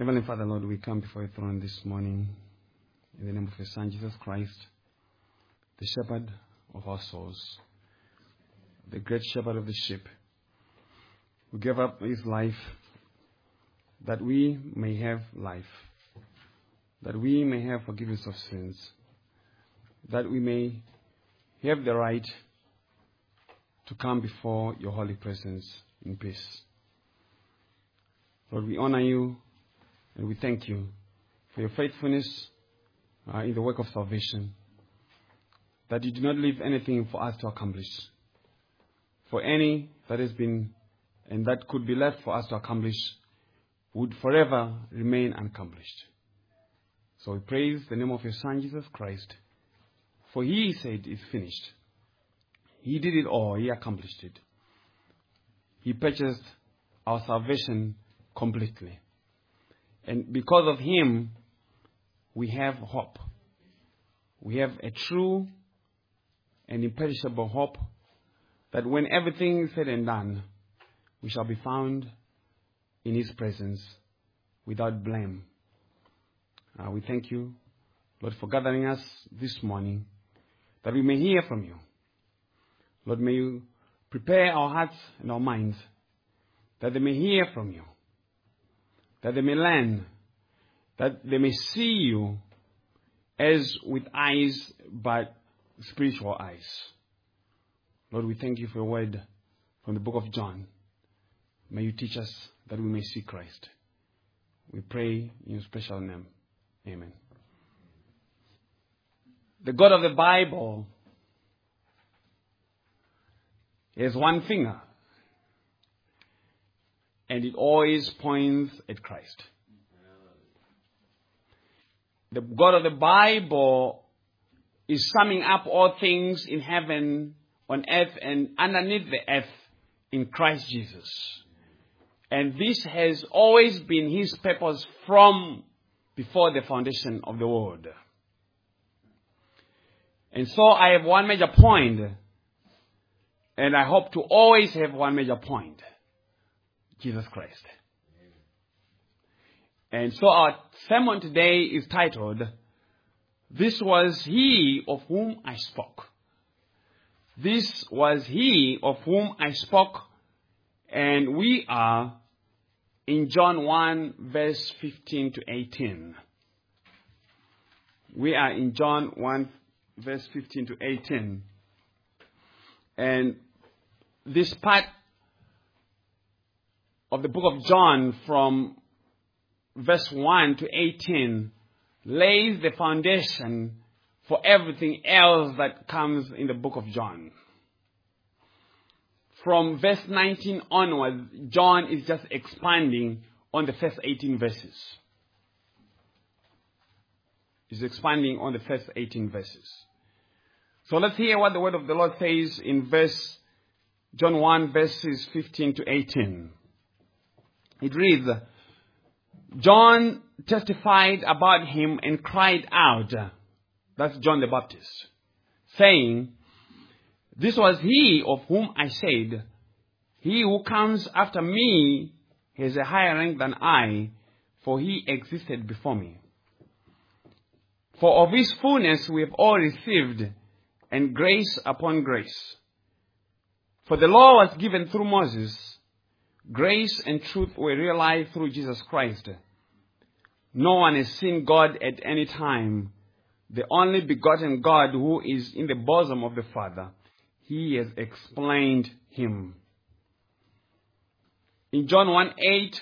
Heavenly Father, Lord, we come before your throne this morning in the name of your Son, Jesus Christ, the shepherd of our souls, the great shepherd of the sheep, who gave up his life that we may have life, that we may have forgiveness of sins, that we may have the right to come before your holy presence in peace. Lord, we honor you and we thank you for your faithfulness in the work of salvation, that you do not leave anything for us to accomplish. For any that has been and that could be left for us to accomplish would forever remain unaccomplished. So we praise the name of your Son, Jesus Christ, for he said it's finished. He did it all. He accomplished it. He purchased our salvation completely. And because of him, we have hope. We have a true and imperishable hope that when everything is said and done, we shall be found in his presence without blame. We thank you, Lord, for gathering us this morning, that we may hear from you. Lord, may you prepare our hearts and our minds, that they may hear from you, that they may learn, that they may see you as with eyes but spiritual eyes. Lord, we thank you for your word from the book of John. May you teach us that we may see Christ. We pray in your special name. Amen. The God of the Bible has one finger, and it always points at Christ. The God of the Bible is summing up all things in heaven, on earth, and underneath the earth in Christ Jesus. And this has always been his purpose from before the foundation of the world. And so I have one major point, and I hope to always have one major point: Jesus Christ. And so our sermon today is titled, "This was he of whom I spoke." This was he of whom I spoke, and we are in John 1, verse 15 to 18. We are in John 1, verse 15 to 18. And this part of the book of John from verse 1 to 18 lays the foundation for everything else that comes in the book of John. From verse 19 onwards, John is just expanding on the first 18 verses. He's expanding on the first 18 verses. So let's hear what the word of the Lord says in John 1, verses 15 to 18. It reads, "John testified about him and cried out," that's John the Baptist, saying, "This was he of whom I said, he who comes after me has a higher rank than I, for he existed before me. For of his fullness we have all received, and grace upon grace. For the law was given through Moses, grace and truth were realized through Jesus Christ. No one has seen God at any time. The only begotten God who is in the bosom of the Father, he has explained him." In John 1:8,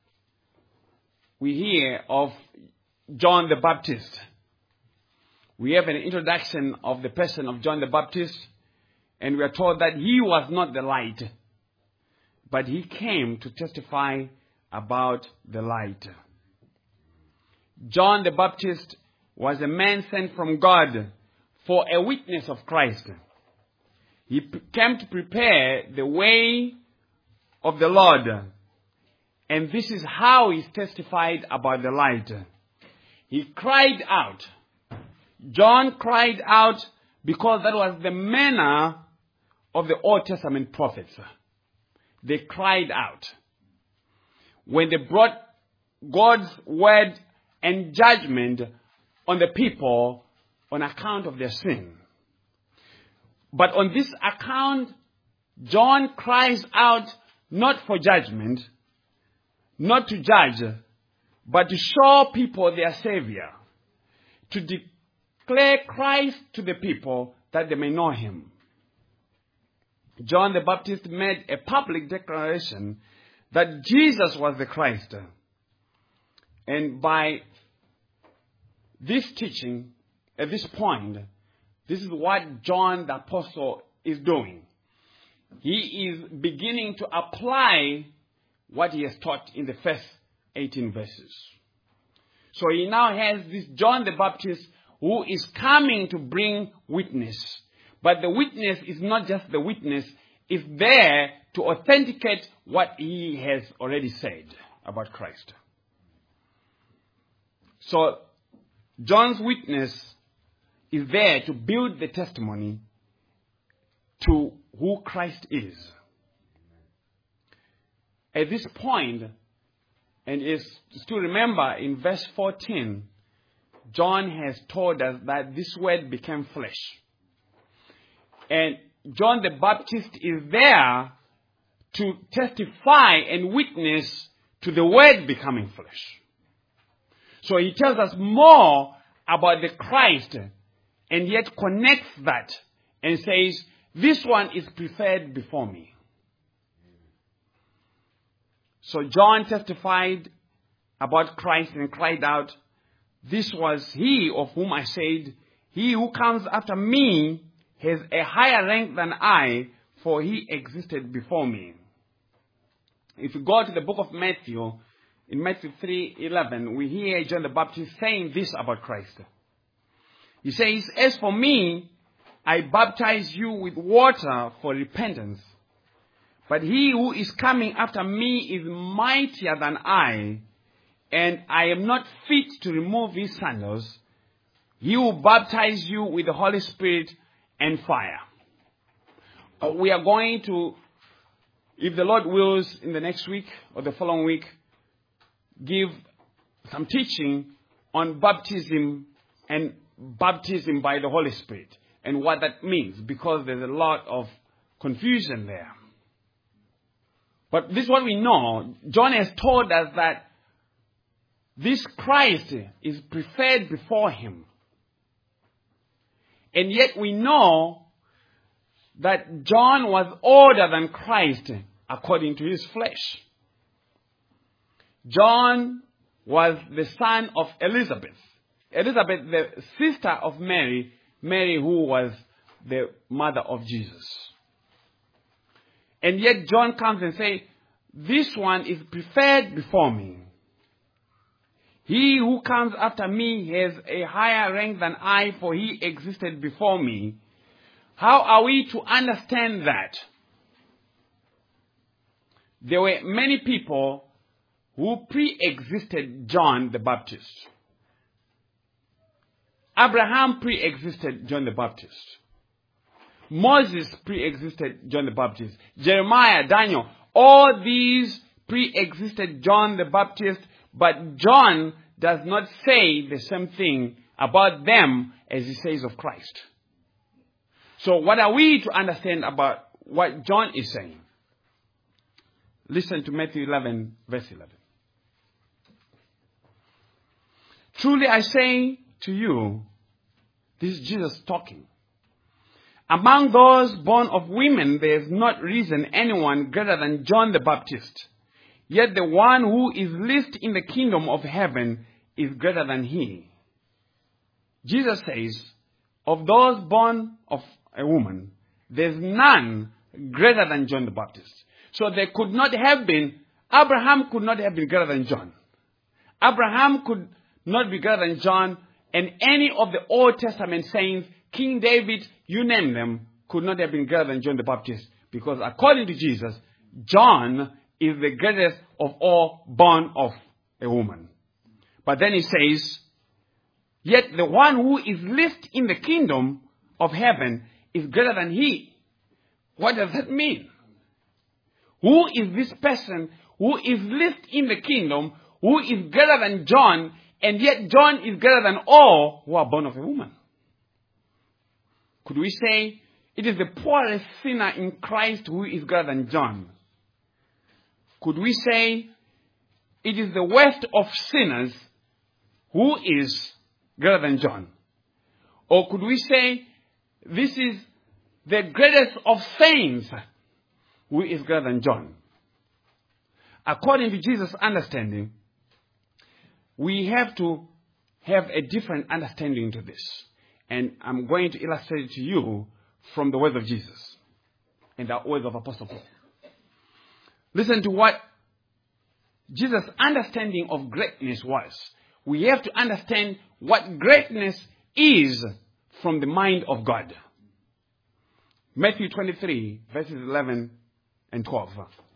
we hear of John the Baptist. We have an introduction of the person of John the Baptist, and we are told that he was not the light, but he came to testify about the light. John the Baptist was a man sent from God for a witness of Christ. He came to prepare the way of the Lord. And this is how he testified about the light. He cried out. John cried out because that was the manner of the Old Testament prophets. They cried out. When they brought God's word and judgment on the people on account of their sin. But on this account, John cries out not for judgment, not to judge, but to show people their Savior, to declare Christ to the people that they may know him. John the Baptist made a public declaration that Jesus was the Christ. And by this teaching, at this point, this is what John the Apostle is doing. He is beginning to apply what he has taught in the first 18 verses. So he now has this John the Baptist who is coming to bring witness. But the witness is not just the witness, it's there to authenticate what he has already said about Christ. So John's witness is there to build the testimony to who Christ is. At this point, and is to remember in verse 14, John has told us that this word became flesh. And John the Baptist is there to testify and witness to the word becoming flesh. So he tells us more about the Christ and yet connects that and says, this one is preferred before me. So John testified about Christ and cried out, this was he of whom I said, he who comes after me has a higher rank than I, for he existed before me. If you go to the book of Matthew, in Matthew 3:11, we hear John the Baptist saying this about Christ. He says, as for me, I baptize you with water for repentance. But he who is coming after me is mightier than I, and I am not fit to remove his sandals. He will baptize you with the Holy Spirit and fire. We are going to, if the Lord wills, in the next week or the following week, give some teaching on baptism and baptism by the Holy Spirit and what that means, because there's a lot of confusion there. But this is what we know. John has told us that this Christ is preferred before him. And yet we know that John was older than Christ according to his flesh. John was the son of Elizabeth. Elizabeth, the sister of Mary, Mary who was the mother of Jesus. And yet John comes and says, this one is preferred before me. He who comes after me has a higher rank than I, for he existed before me. How are we to understand that? There were many people who pre-existed John the Baptist. Abraham pre-existed John the Baptist. Moses pre-existed John the Baptist. Jeremiah, Daniel, all these pre-existed John the Baptist, but John does not say the same thing about them as he says of Christ. So what are we to understand about what John is saying? Listen to Matthew 11, verse 11. Truly I say to you, this is Jesus talking, among those born of women there is not risen anyone greater than John the Baptist. Yet the one who is least in the kingdom of heaven is greater than he. Jesus says, of those born of a woman, there's none greater than John the Baptist. So there could not have been, Abraham could not have been greater than John. Abraham could not be greater than John, and any of the Old Testament saints, King David, you name them, could not have been greater than John the Baptist, because according to Jesus, John is the greatest of all born of a woman. But then he says, yet the one who is least in the kingdom of heaven is greater than he. What does that mean? Who is this person who is least in the kingdom, who is greater than John, and yet John is greater than all who are born of a woman? Could we say it is the poorest sinner in Christ who is greater than John? Could we say it is the worst of sinners who is greater than John? Or could we say this is the greatest of saints who is greater than John? According to Jesus' understanding, we have to have a different understanding to this. And I'm going to illustrate it to you from the words of Jesus and the words of Apostle Paul. Listen to what Jesus' understanding of greatness was. We have to understand what greatness is from the mind of God. Matthew 23, verses 11 and 12.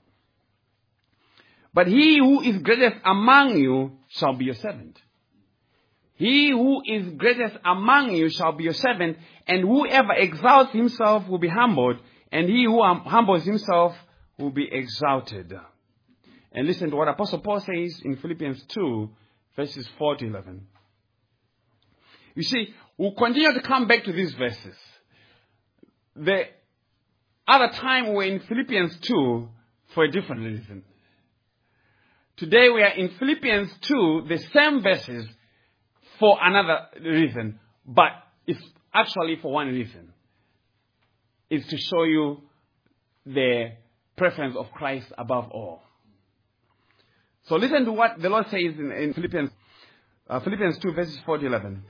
But he who is greatest among you shall be your servant. He who is greatest among you shall be your servant, and whoever exalts himself will be humbled, and he who humbles himself will be exalted. And listen to what Apostle Paul says in Philippians 2, verses 4 to 11. You see, we'll continue to come back to these verses. The other time we were in Philippians 2 for a different reason. Today we are in Philippians 2, the same verses, for another reason. But it's actually for one reason. It's to show you the preference of Christ above all. So listen to what the Lord says in Philippians 2, verses 4 to 11.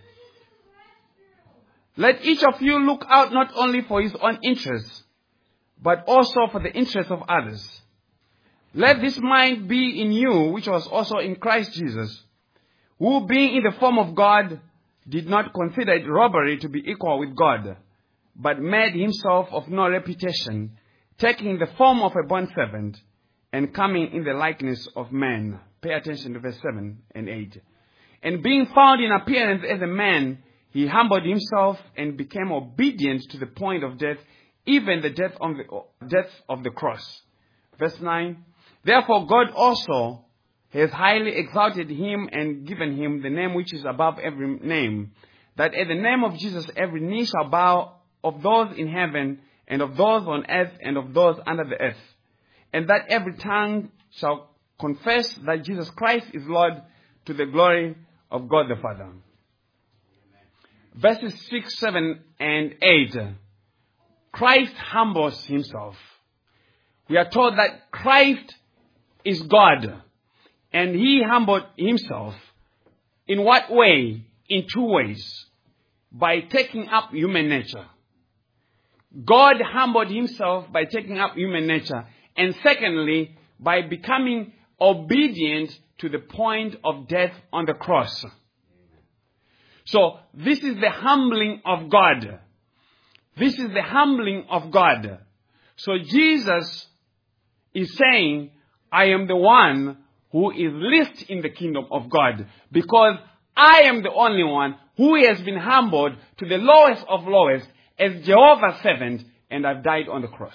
Let each of you look out not only for his own interests, but also for the interests of others. Let this mind be in you, which was also in Christ Jesus, who being in the form of God, did not consider it robbery to be equal with God, but made himself of no reputation, taking the form of a bondservant, and coming in the likeness of man. Pay attention to verse 7 and 8. And being found in appearance as a man, he humbled himself and became obedient to the point of death, even the death of the cross. Verse 9. Therefore God also has highly exalted him and given him the name which is above every name, that at the name of Jesus every knee shall bow, of those in heaven and of those on earth and of those under the earth, and that every tongue shall confess that Jesus Christ is Lord, to the glory of God the Father. Verses 6, 7, and 8. Christ humbles himself. We are told that Christ is God, and he humbled himself. In what way? In two ways. By taking up human nature. God humbled himself by taking up human nature. And secondly, by becoming obedient to the point of death on the cross. So, this is the humbling of God. This is the humbling of God. So, Jesus is saying, I am the one who is least in the kingdom of God, because I am the only one who has been humbled to the lowest of lowest as Jehovah's servant, and I've died on the cross.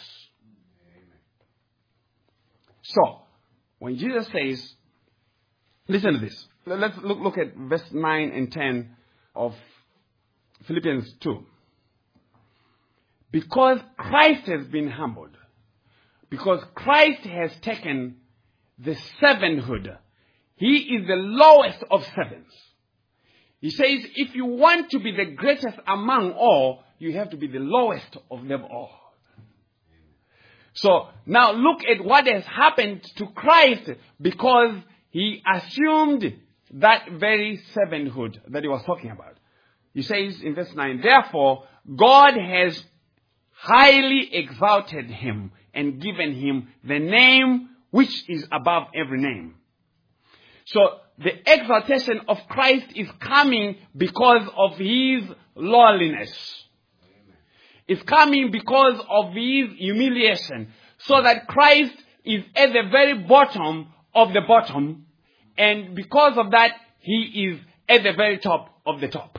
So, when Jesus says, listen to this. Let's look at verse 9 and 10 of Philippians 2. Because Christ has been humbled, because Christ has taken the servanthood, he is the lowest of servants. He says, if you want to be the greatest among all, you have to be the lowest of them all. So, now look at what has happened to Christ, because he assumed that very servanthood that he was talking about. He says in verse 9, therefore, God has highly exalted him and given him the name which is above every name. So, the exaltation of Christ is coming because of his lowliness. It's coming because of his humiliation. So that Christ is at the very bottom of the bottom. And because of that, he is at the very top of the top.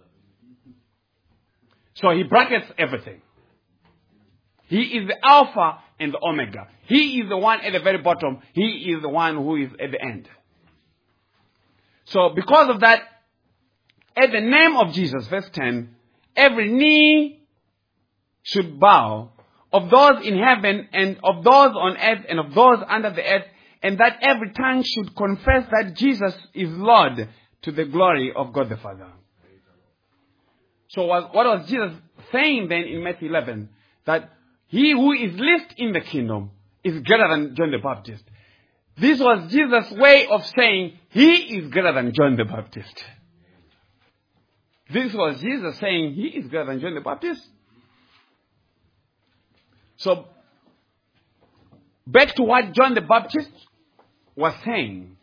So he brackets everything. He is the Alpha and the Omega. He is the one at the very bottom. He is the one who is at the end. So because of that, at the name of Jesus, verse 10, every knee should bow, of those in heaven and of those on earth and of those under the earth, and that every tongue should confess that Jesus is Lord, to the glory of God the Father. So what was Jesus saying then in Matthew 11? That he who is least in the kingdom is greater than John the Baptist. This was Jesus' way of saying he is greater than John the Baptist. This was Jesus saying he is greater than John the Baptist. So, back to what John the Baptist was saying.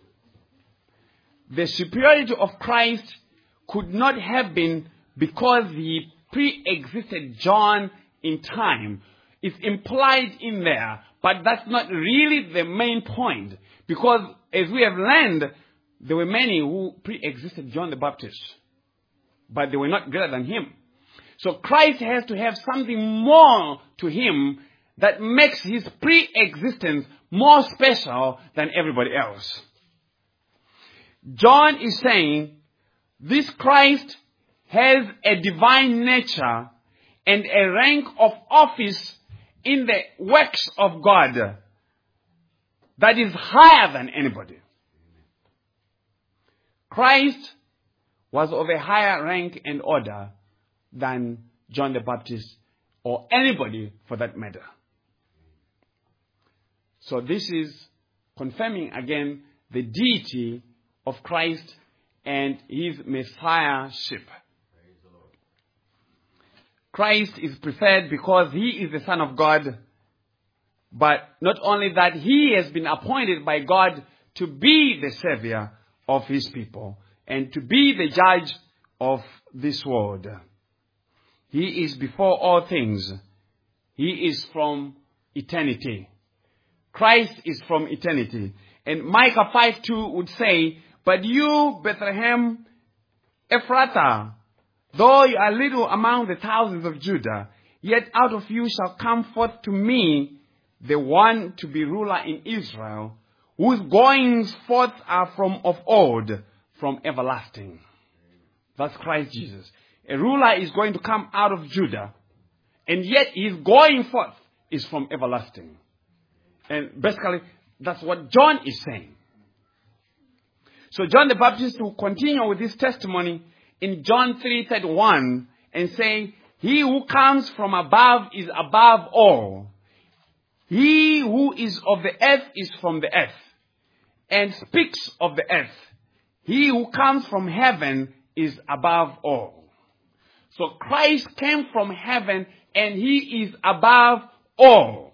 The superiority of Christ could not have been because he pre-existed John in time. It's implied in there, but that's not really the main point. Because as we have learned, there were many who pre-existed John the Baptist, but they were not greater than him. So Christ has to have something more to him that makes his pre-existence more special than everybody else. John is saying this Christ has a divine nature and a rank of office in the works of God that is higher than anybody. Christ was of a higher rank and order than John the Baptist or anybody for that matter. So this is confirming again the deity of Christ and his messiahship. Christ is preferred because he is the Son of God, but not only that, he has been appointed by God to be the Savior of his people and to be the judge of this world. He is before all things. He is from eternity. Christ is from eternity. And Micah 5:2 would say, but you, Bethlehem Ephrathah, though you are little among the thousands of Judah, yet out of you shall come forth to me the one to be ruler in Israel, whose goings forth are from of old, from everlasting. That's Christ Jesus. A ruler is going to come out of Judah, and yet his going forth is from everlasting. And basically, that's what John is saying. So John the Baptist will continue with this testimony in John 3:31 and say, he who comes from above is above all. He who is of the earth is from the earth, and speaks of the earth. He who comes from heaven is above all. So Christ came from heaven and he is above all.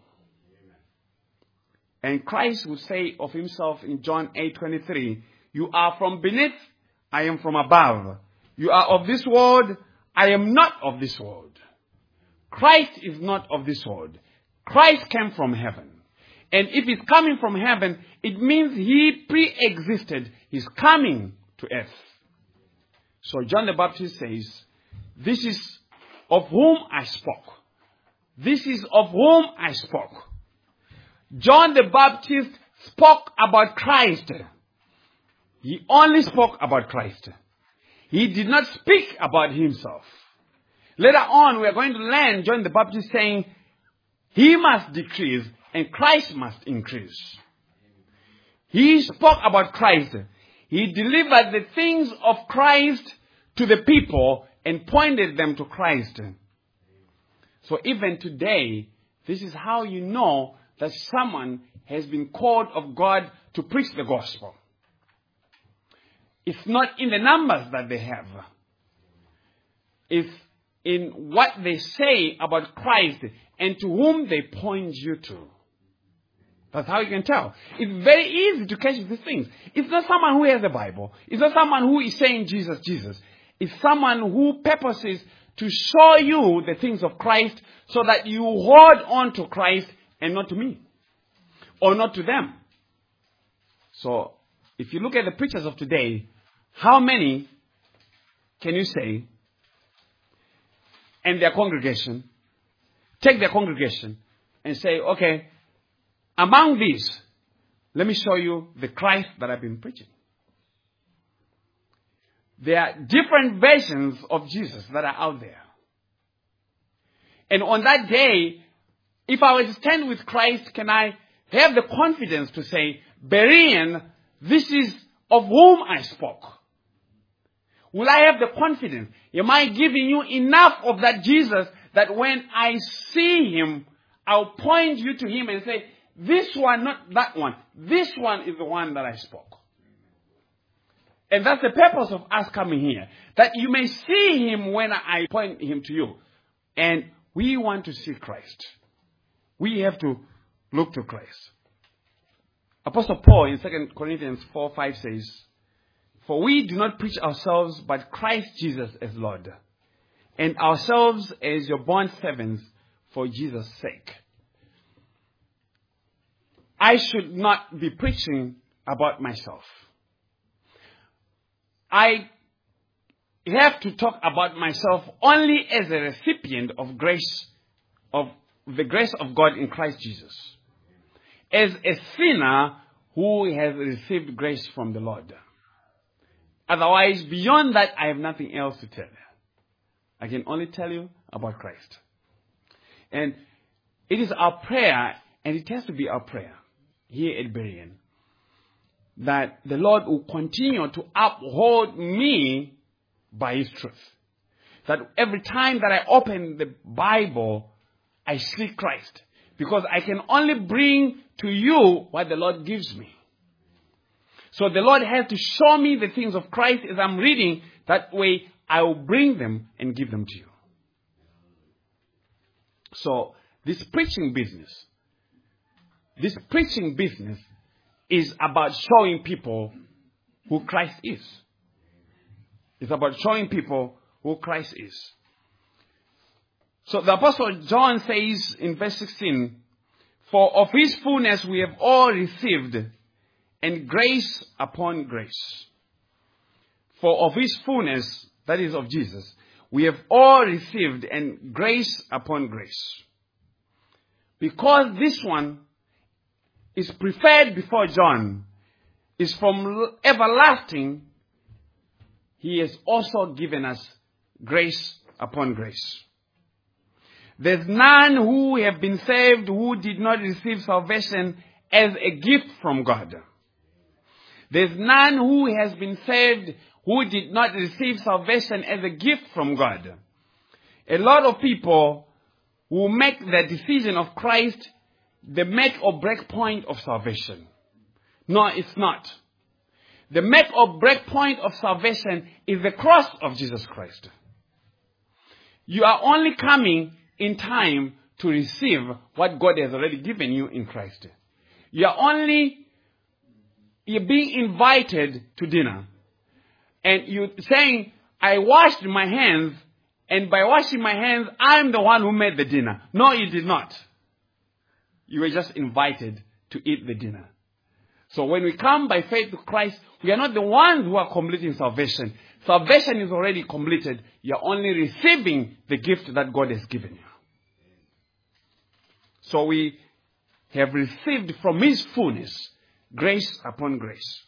And Christ would say of himself in John 8:23, you are from beneath, I am from above. You are of this world, I am not of this world. Christ is not of this world. Christ came from heaven. And if he's coming from heaven, it means he pre-existed his coming to earth. So John the Baptist says, this is of whom I spoke. This is of whom I spoke. John the Baptist spoke about Christ. He only spoke about Christ. He did not speak about himself. Later on, we are going to learn John the Baptist saying, he must decrease and Christ must increase. He spoke about Christ. He delivered the things of Christ to the people and pointed them to Christ. So even today, this is how you know that someone has been called of God to preach the gospel. It's not in the numbers that they have. It's in what they say about Christ and to whom they point you to. That's how you can tell. It's very easy to catch these things. It's not someone who has the Bible. It's not someone who is saying Jesus, Jesus. It's someone who purposes to show you the things of Christ so that you hold on to Christ and not to me. Or not to them. So, if you look at the preachers of today, how many can you say, and their congregation, take their congregation and say, okay, among these, let me show you the Christ that I've been preaching. there are different versions of Jesus that are out there. And on that day, if I were to stand with Christ, can I have the confidence to say, Berean, this is of whom I spoke? Will I have the confidence? Am I giving you enough of that Jesus that when I see him, I'll point you to him and say, this one, not that one. This one is the one that I spoke. And that's the purpose of us coming here. That you may see him when I point him to you. And we want to see Christ. We have to look to Christ. Apostle Paul in 2 Corinthians 4:5 says, for we do not preach ourselves, but Christ Jesus as Lord, and ourselves as your bond servants for Jesus' sake. I should not be preaching about myself. I have to talk about myself only as a recipient of grace, of the grace of God in Christ Jesus. As a sinner who has received grace from the Lord. Otherwise, beyond that, I have nothing else to tell you. I can only tell you about Christ. And it is our prayer, and it has to be our prayer here at Berean, that the Lord will continue to uphold me by his truth. That every time that I open the Bible, I see Christ. Because I can only bring to you what the Lord gives me. So the Lord has to show me the things of Christ as I'm reading. That way I will bring them and give them to you. So this preaching business is about showing people who Christ is. It's about showing people who Christ is. So the Apostle John says in verse 16, for of his fullness we have all received, and grace upon grace. For of his fullness, that is of Jesus, we have all received, and grace upon grace. Because this one is preferred before John, is from everlasting, he has also given us grace upon grace. There's none who have been saved who did not receive salvation as a gift from God. There's none who has been saved who did not receive salvation as a gift from God. A lot of people who make the decision of Christ the make or break point of salvation. No, it's not. The make or break point of salvation is the cross of Jesus Christ. You are only coming in time to receive what God has already given you in Christ. You're being invited to dinner. And you're saying, I washed my hands, and by washing my hands, I'm the one who made the dinner. No, you did not. You were just invited to eat the dinner. So when we come by faith to Christ, we are not the ones who are completing salvation. Salvation is already completed. You're only receiving the gift that God has given you. So we have received from his fullness, grace upon grace.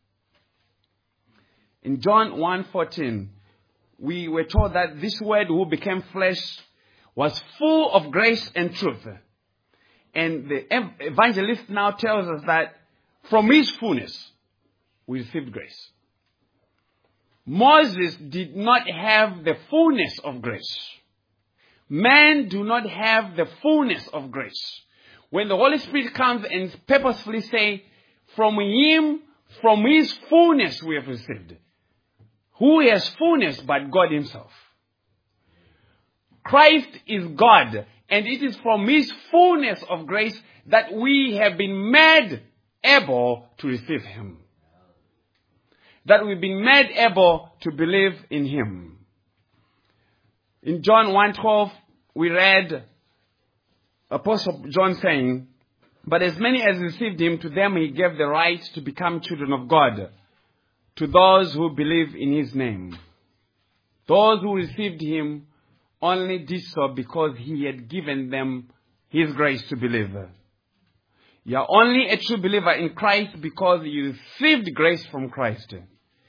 In John 1:14, we were told that this word who became flesh was full of grace and truth. And the evangelist now tells us that from his fullness, we received grace. Moses did not have the fullness of grace. Men do not have the fullness of grace. When the Holy Spirit comes and purposefully say, from him, from his fullness we have received. Who has fullness but God himself? Christ is God, and it is from his fullness of grace that we have been made able to receive him. That we've been made able to believe in him. In John 1:12, we read Apostle John saying, but as many as received him, to them he gave the right to become children of God, to those who believe in his name. Those who received him only did so because he had given them his grace to believe. You are only a true believer in Christ because you received grace from Christ.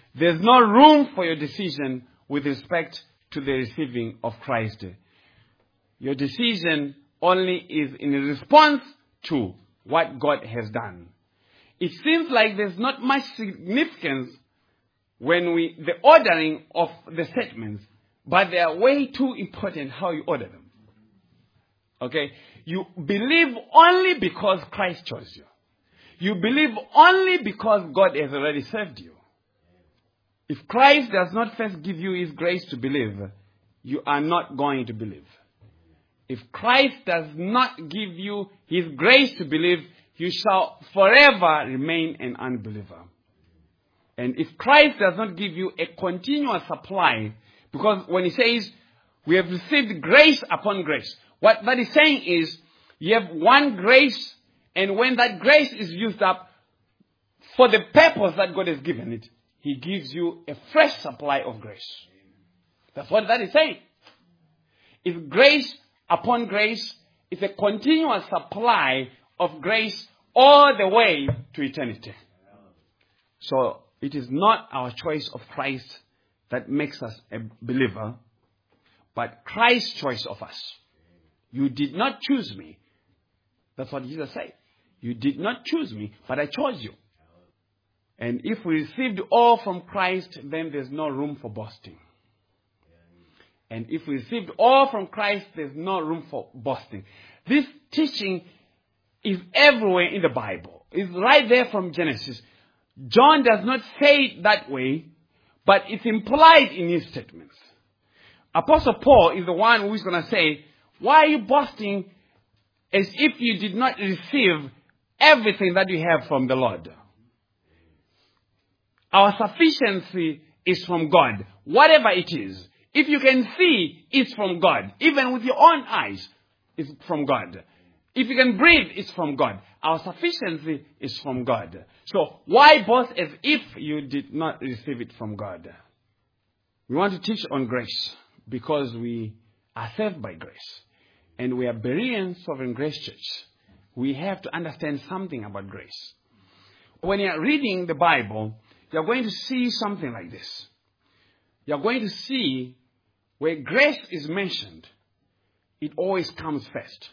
There's no room for your decision with respect to the receiving of Christ. Your decision only is in response to what God has done. It seems like there's not much significance when the ordering of the statements, but they are way too important how you order them. Okay? You believe only because Christ chose you. You believe only because God has already saved you. If Christ does not first give you His grace to believe, you are not going to believe. If Christ does not give you His grace to believe, you shall forever remain an unbeliever. And if Christ does not give you a continuous supply, because when He says, we have received grace upon grace, what that is saying is, you have one grace, and when that grace is used up for the purpose that God has given it, He gives you a fresh supply of grace. That's what that is saying. If grace upon grace is a continuous supply of grace all the way to eternity. So it is not our choice of Christ that makes us a believer, but Christ's choice of us. You did not choose me. That's what Jesus said. You did not choose me, but I chose you. And if we received all from Christ, then there's no room for boasting. And if we received all from Christ, there's no room for boasting. This teaching is everywhere in the Bible. It's right there from Genesis. John does not say it that way, but it's implied in his statements. Apostle Paul is the one who is going to say, why are you boasting as if you did not receive everything that you have from the Lord? Our sufficiency is from God. Whatever it is, if you can see, it's from God. Even with your own eyes, it's from God. If you can breathe, it's from God. Our sufficiency is from God. So why boast as if you did not receive it from God? We want to teach on grace because we are saved by grace. And we are Berean Sovereign Grace Church. We have to understand something about grace. When you're reading the Bible, you're going to see something like this. You're going to see where grace is mentioned, it always comes first.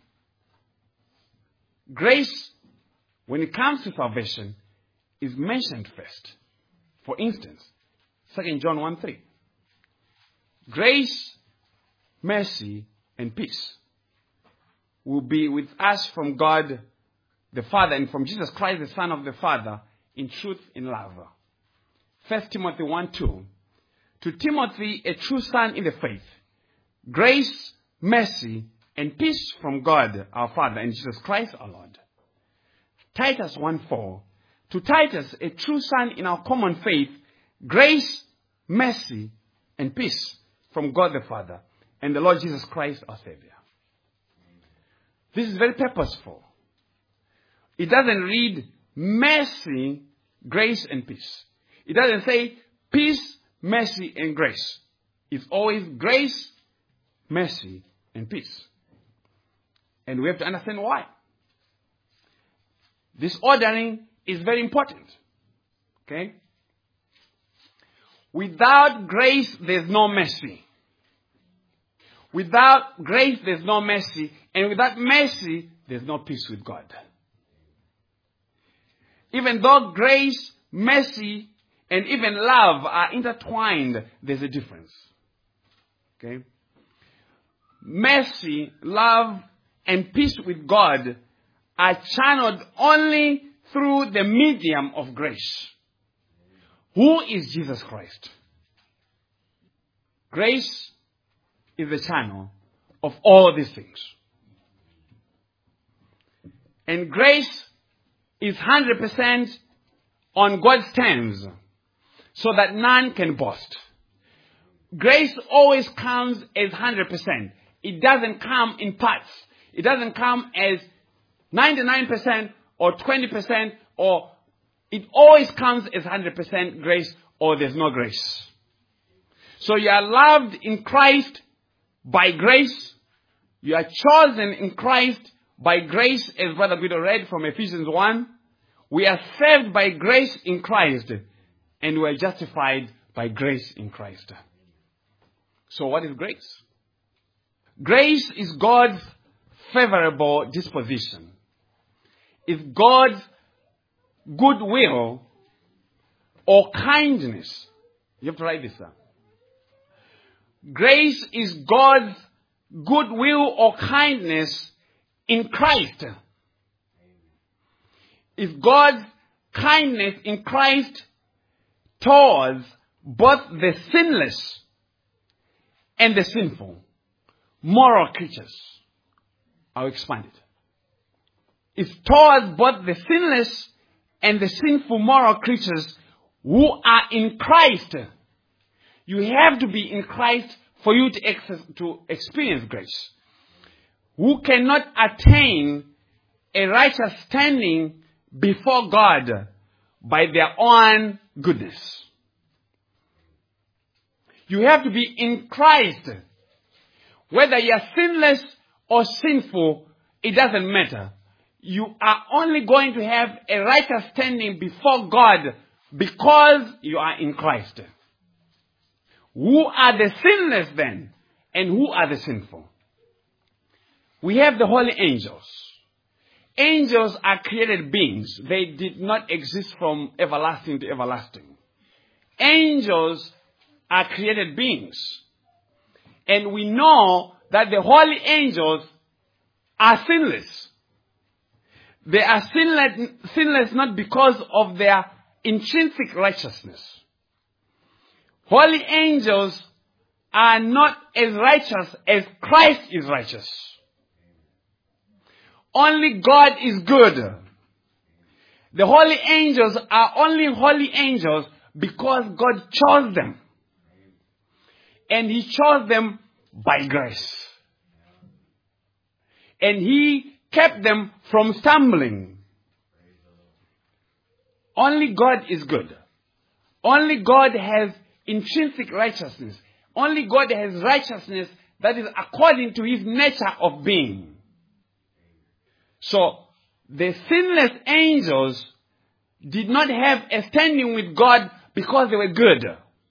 Grace, when it comes to salvation, is mentioned first. For instance, 2 John 1:3. Grace, mercy, and peace will be with us from God the Father and from Jesus Christ, the Son of the Father, in truth, in love. 1 Timothy 1:2. To Timothy, a true son in the faith, grace, mercy, and peace from God our Father and Jesus Christ our Lord. Titus 1:4. To Titus, a true son in our common faith, grace, mercy, and peace from God the Father and the Lord Jesus Christ our Savior. This is very purposeful. It doesn't read mercy, grace, and peace. It doesn't say peace, mercy, and grace. It's always grace, mercy, and peace. And we have to understand why. This ordering is very important. Okay? Without grace, there's no mercy. Without grace, there's no mercy. And without mercy, there's no peace with God. Even though grace, mercy, and even love are intertwined, there's a difference. Okay? Mercy, love, and peace with God are channeled only through the medium of grace. Who is Jesus Christ? Grace is the channel of all these things. And grace is 100% on God's terms, so that none can boast. Grace always comes as 100%. It doesn't come in parts. It doesn't come as 99% or 20%, or it always comes as 100% grace, or there's no grace. So you are loved in Christ by grace. You are chosen in Christ by grace, as Brother Guido read from Ephesians 1. We are saved by grace in Christ. and we are justified by grace in Christ. So what is grace? Grace is God's favorable disposition. It's God's goodwill or kindness. You have to write this down. Grace is God's goodwill or kindness in Christ. It's God's kindness in Christ towards both the sinless and the sinful, moral creatures. I'll expand it. It's towards both the sinless and the sinful moral creatures who are in Christ. You have to be in Christ for you to experience grace. Who cannot attain a righteous standing before God by their own goodness. You have to be in Christ. Whether you are sinless or sinful, it doesn't matter. You are only going to have a righteous standing before God because you are in Christ. Who are the sinless then? And who are the sinful? We have the holy angels. Angels are created beings. They did not exist from everlasting to everlasting. Angels are created beings. And we know that the holy angels are sinless. They are sinless not because of their intrinsic righteousness. Holy angels are not as righteous as Christ is righteous. Only God is good. The holy angels are only holy angels because God chose them. And He chose them by grace. And He kept them from stumbling. Only God is good. Only God has intrinsic righteousness. Only God has righteousness that is according to His nature of being. So, the sinless angels did not have a standing with God because they were good.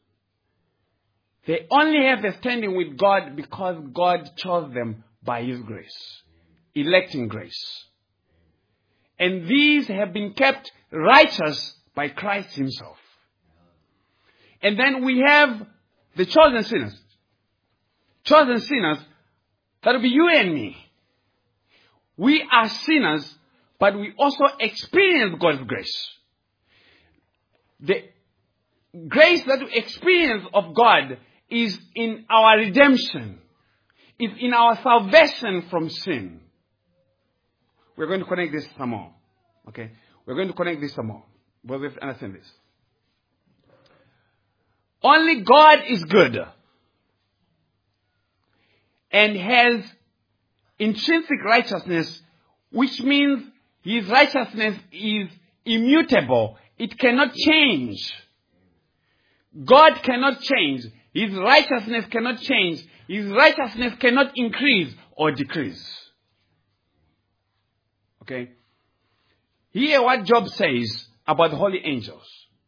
They only have a standing with God because God chose them by His grace. Electing grace. And these have been kept righteous by Christ Himself. And then we have the chosen sinners. Chosen sinners, that will be you and me. We are sinners, but we also experience God's grace. The grace that we experience of God is in our redemption. Is in our salvation from sin. We're going to connect this some more. Okay? We're going to connect this some more. But we have to understand this. Only God is good. And has intrinsic righteousness, which means His righteousness is immutable. It cannot change. God cannot change. His righteousness cannot change. His righteousness cannot increase or decrease. Okay? Hear what Job says about the holy angels.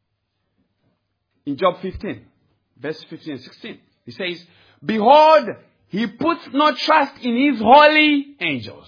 In Job 15, verse 15 and 16. He says, "Behold, He puts no trust in His holy angels."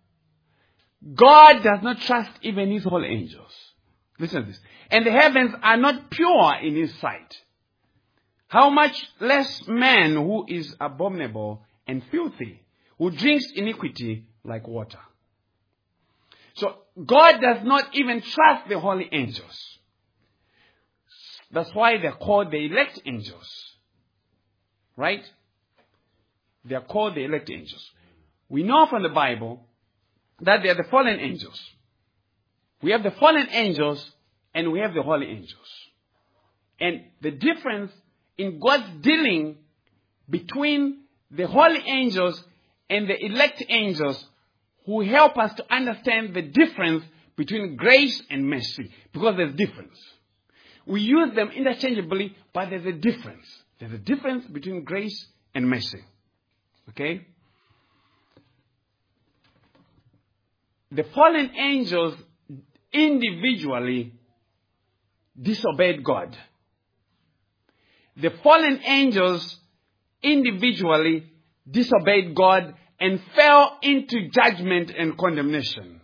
God does not trust even His holy angels. Listen to this. "And the heavens are not pure in His sight. How much less man who is abominable and filthy, who drinks iniquity like water." So God does not even trust the holy angels. That's why they're called the elect angels. Right? They are called the elect angels. We know from the Bible that they are the fallen angels. We have the fallen angels and we have the holy angels. And the difference in God's dealing between the holy angels and the elect angels who help us to understand the difference between grace and mercy. Because there's difference. We use them interchangeably, but there's a difference. There's a difference between grace and mercy. Okay? The fallen angels individually disobeyed God the fallen angels individually disobeyed God and fell into judgment and condemnation.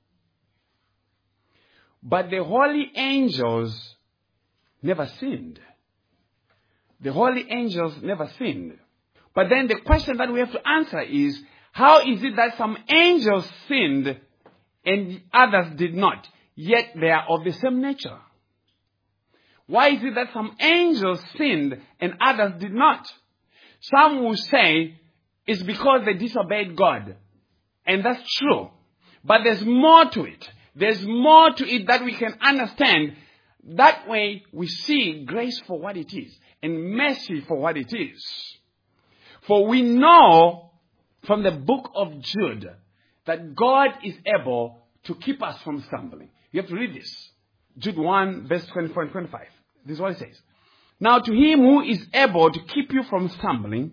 But the holy angels never sinned. The holy angels never sinned. But then the question that we have to answer is, how is it that some angels sinned and others did not, yet they are of the same nature? Why is it that some angels sinned and others did not? Some will say it's because they disobeyed God. And that's true. But there's more to it. There's more to it that we can understand. That way we see grace for what it is and mercy for what it is. For we know from the book of Jude that God is able to keep us from stumbling. You have to read this. Jude 1, verse 24 and 25. This is what it says. Now to him who is able to keep you from stumbling,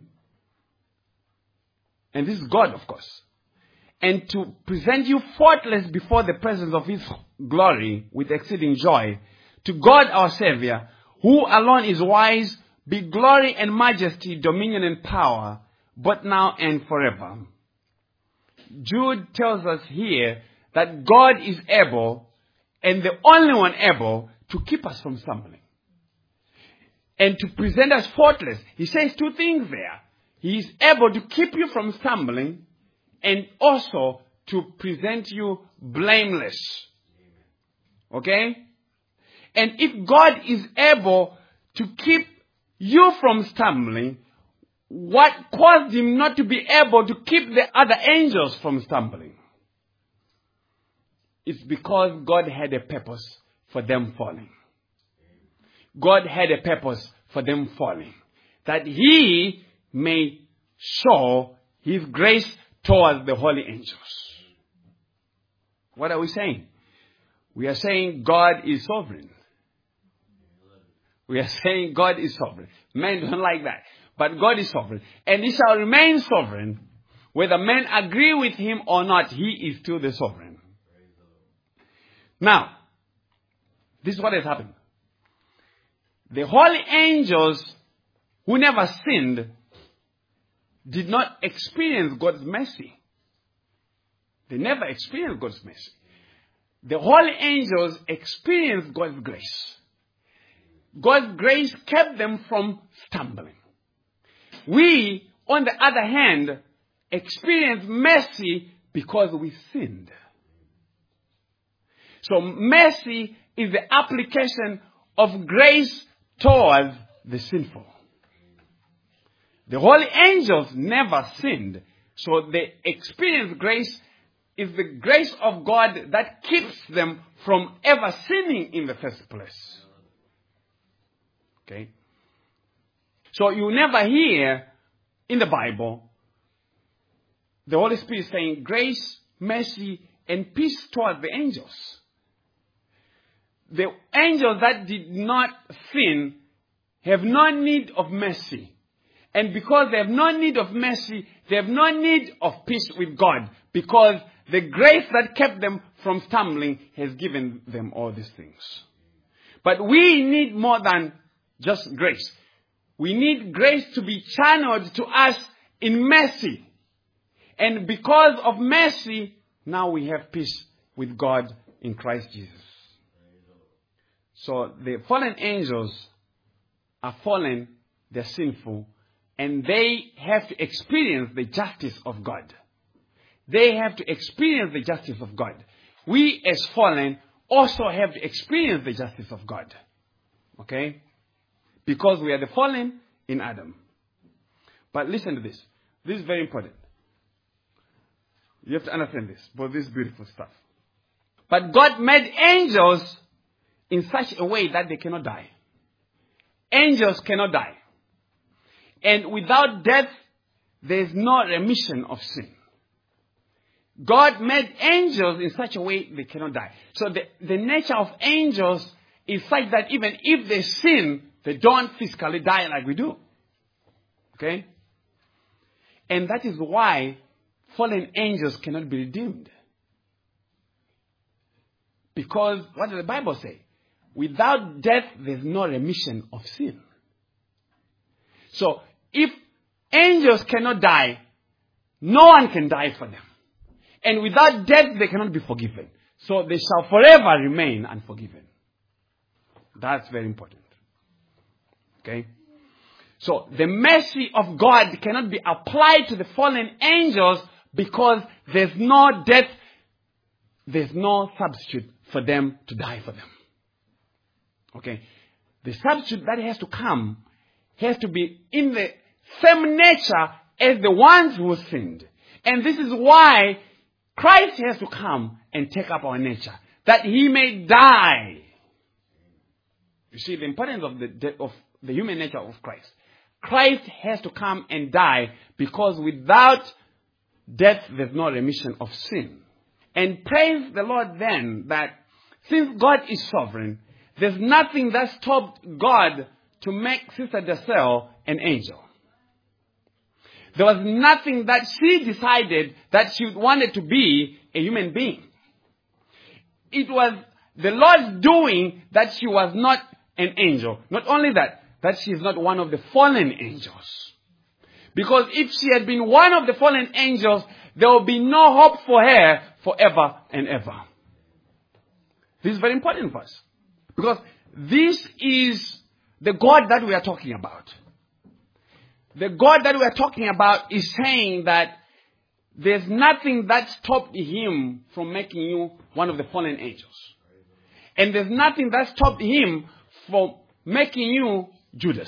and this is God, of course, and to present you faultless before the presence of his glory with exceeding joy, to God our Savior, who alone is wise, be glory and majesty, dominion and power, both now and forever. Jude tells us here that God is able, and the only one able, to keep us from stumbling. And to present us faultless. He says two things there. He is able to keep you from stumbling, and also to present you blameless. Okay? And if God is able to keep you from stumbling, what caused him not to be able to keep the other angels from stumbling? It's because God had a purpose for them falling. God had a purpose for them falling. That he may show his grace towards the holy angels. What are we saying? We are saying God is sovereign. We are saying God is sovereign. Men don't like that. But God is sovereign. And he shall remain sovereign. Whether men agree with him or not, he is still the sovereign. Now, this is what has happened. The holy angels who never sinned did not experience God's mercy. They never experienced God's mercy. The holy angels experienced God's grace. God's grace kept them from stumbling. We, on the other hand, experience mercy because we sinned. So mercy is the application of grace towards the sinful. The holy angels never sinned. So they experience grace is the grace of God that keeps them from ever sinning in the first place. Okay? So you never hear in the Bible the Holy Spirit saying grace, mercy, and peace towards the angels. The angels that did not sin have no need of mercy. And because they have no need of mercy, they have no need of peace with God. Because the grace that kept them from stumbling has given them all these things. But we need more than just grace. We need grace to be channeled to us in mercy. And because of mercy, now we have peace with God in Christ Jesus. So the fallen angels are fallen, they're sinful, and they have to experience the justice of God. They have to experience the justice of God. We as fallen also have to experience the justice of God. Okay? Because we are the fallen in Adam. But listen to this. This is very important. You have to understand this. But this is beautiful stuff. But God made angels in such a way that they cannot die. Angels cannot die. And without death, there is no remission of sin. God made angels in such a way they cannot die. So the nature of angels is such that even if they sin, they don't physically die like we do. Okay? And that is why fallen angels cannot be redeemed. Because what does the Bible say? Without death, there's no remission of sin. So, if angels cannot die, no one can die for them. And without death, they cannot be forgiven. So, they shall forever remain unforgiven. That's very important. Okay? So, the mercy of God cannot be applied to the fallen angels because there's no death, there's no substitute for them to die for them. Okay? The substitute that has to come has to be in the same nature as the ones who sinned. And this is why Christ has to come and take up our nature, that he may die. You see the importance of the human nature of Christ. Christ has to come and die because without death there's no remission of sin. And praise the Lord then that since God is sovereign, there's nothing that stopped God to make Sister Dessel an angel. There was nothing that she decided that she wanted to be a human being. It was the Lord's doing that she was not an angel. Not only that she is not one of the fallen angels. Because if she had been one of the fallen angels, there will be no hope for her forever and ever. This is very important for us. Because this is the God that we are talking about. The God that we are talking about is saying that there's nothing that stopped him from making you one of the fallen angels. And there's nothing that stopped him from making you Judas.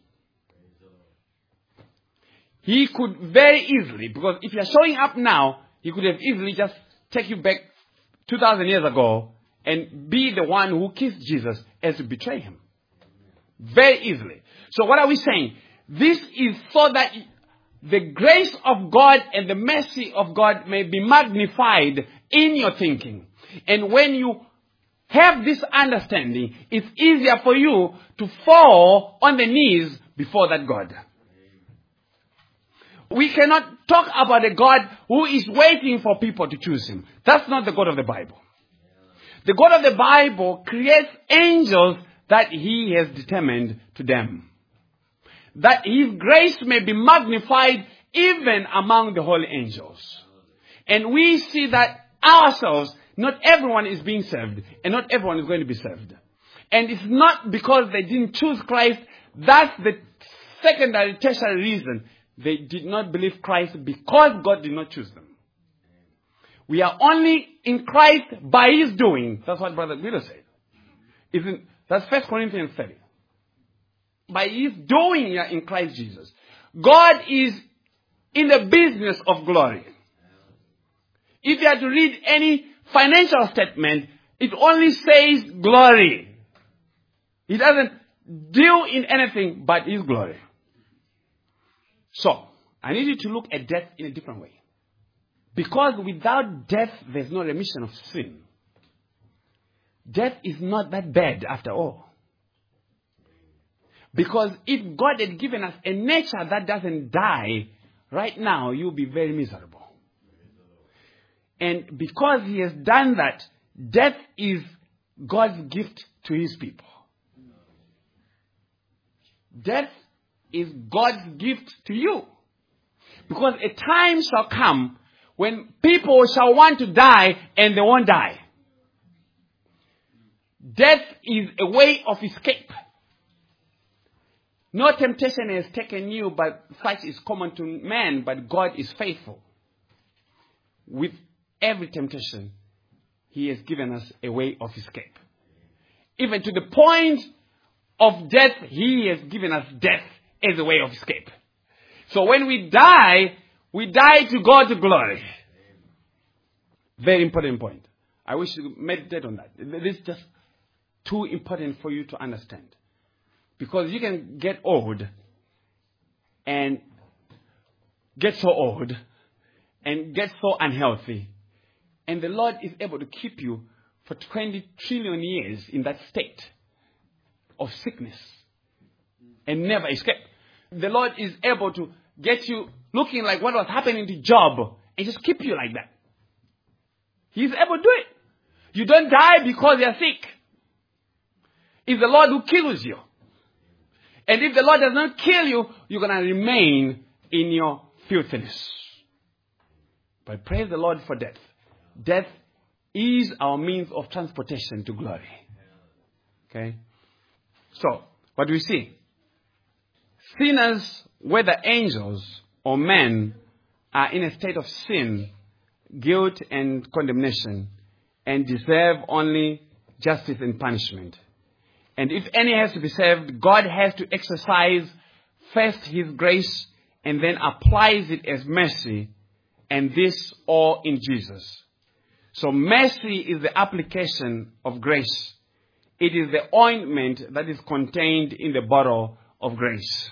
He could very easily, because if you're showing up now, he could have easily just take you back 2,000 years ago and be the one who kissed Jesus as to betray him. Very easily. So what are we saying? This is so that the grace of God and the mercy of God may be magnified in your thinking. And when you have this understanding, it's easier for you to fall on the knees before that God. We cannot talk about a God who is waiting for people to choose him. That's not the God of the Bible. The God of the Bible creates angels that he has determined to them. That his grace may be magnified even among the holy angels. And we see that ourselves, not everyone is being saved, and not everyone is going to be saved. And it's not because they didn't choose Christ. That's the secondary, tertiary reason. They did not believe Christ because God did not choose them. We are only in Christ by his doing. That's what Brother Guido said. That's 1 Corinthians 30. By his doing you are in Christ Jesus. God is in the business of glory. If you are to read any financial statement, it only says glory. He doesn't deal in anything but his glory. So, I need you to look at death in a different way. Because without death, there's no remission of sin. Death is not that bad after all. Because if God had given us a nature that doesn't die, right now you'll be very miserable. And because he has done that, death is God's gift to his people. Death is God's gift to you. Because a time shall come when people shall want to die and they won't die. Death is a way of escape. No temptation has taken you, but such is common to man, but God is faithful. With every temptation, he has given us a way of escape. Even to the point of death, he has given us death as a way of escape. So when we die to go to glory. Very important point. I wish you meditate on that. This is just too important for you to understand. Because you can get old and get so old and get so unhealthy. And the Lord is able to keep you for 20 trillion years in that state of sickness and never escape. The Lord is able to get you looking like what was happening to Job and just keep you like that. He's able to do it. You don't die because you're sick. It's the Lord who kills you. And if the Lord does not kill you, you're going to remain in your filthiness. But praise the Lord for death. Death is our means of transportation to glory. Okay? So, what do we see? Sinners, whether angels or men, are in a state of sin, guilt and condemnation, and deserve only justice and punishment. And if any has to be saved, God has to exercise first His grace and then applies it as mercy, and this all in Jesus. So mercy is the application of grace. It is the ointment that is contained in the bottle of grace.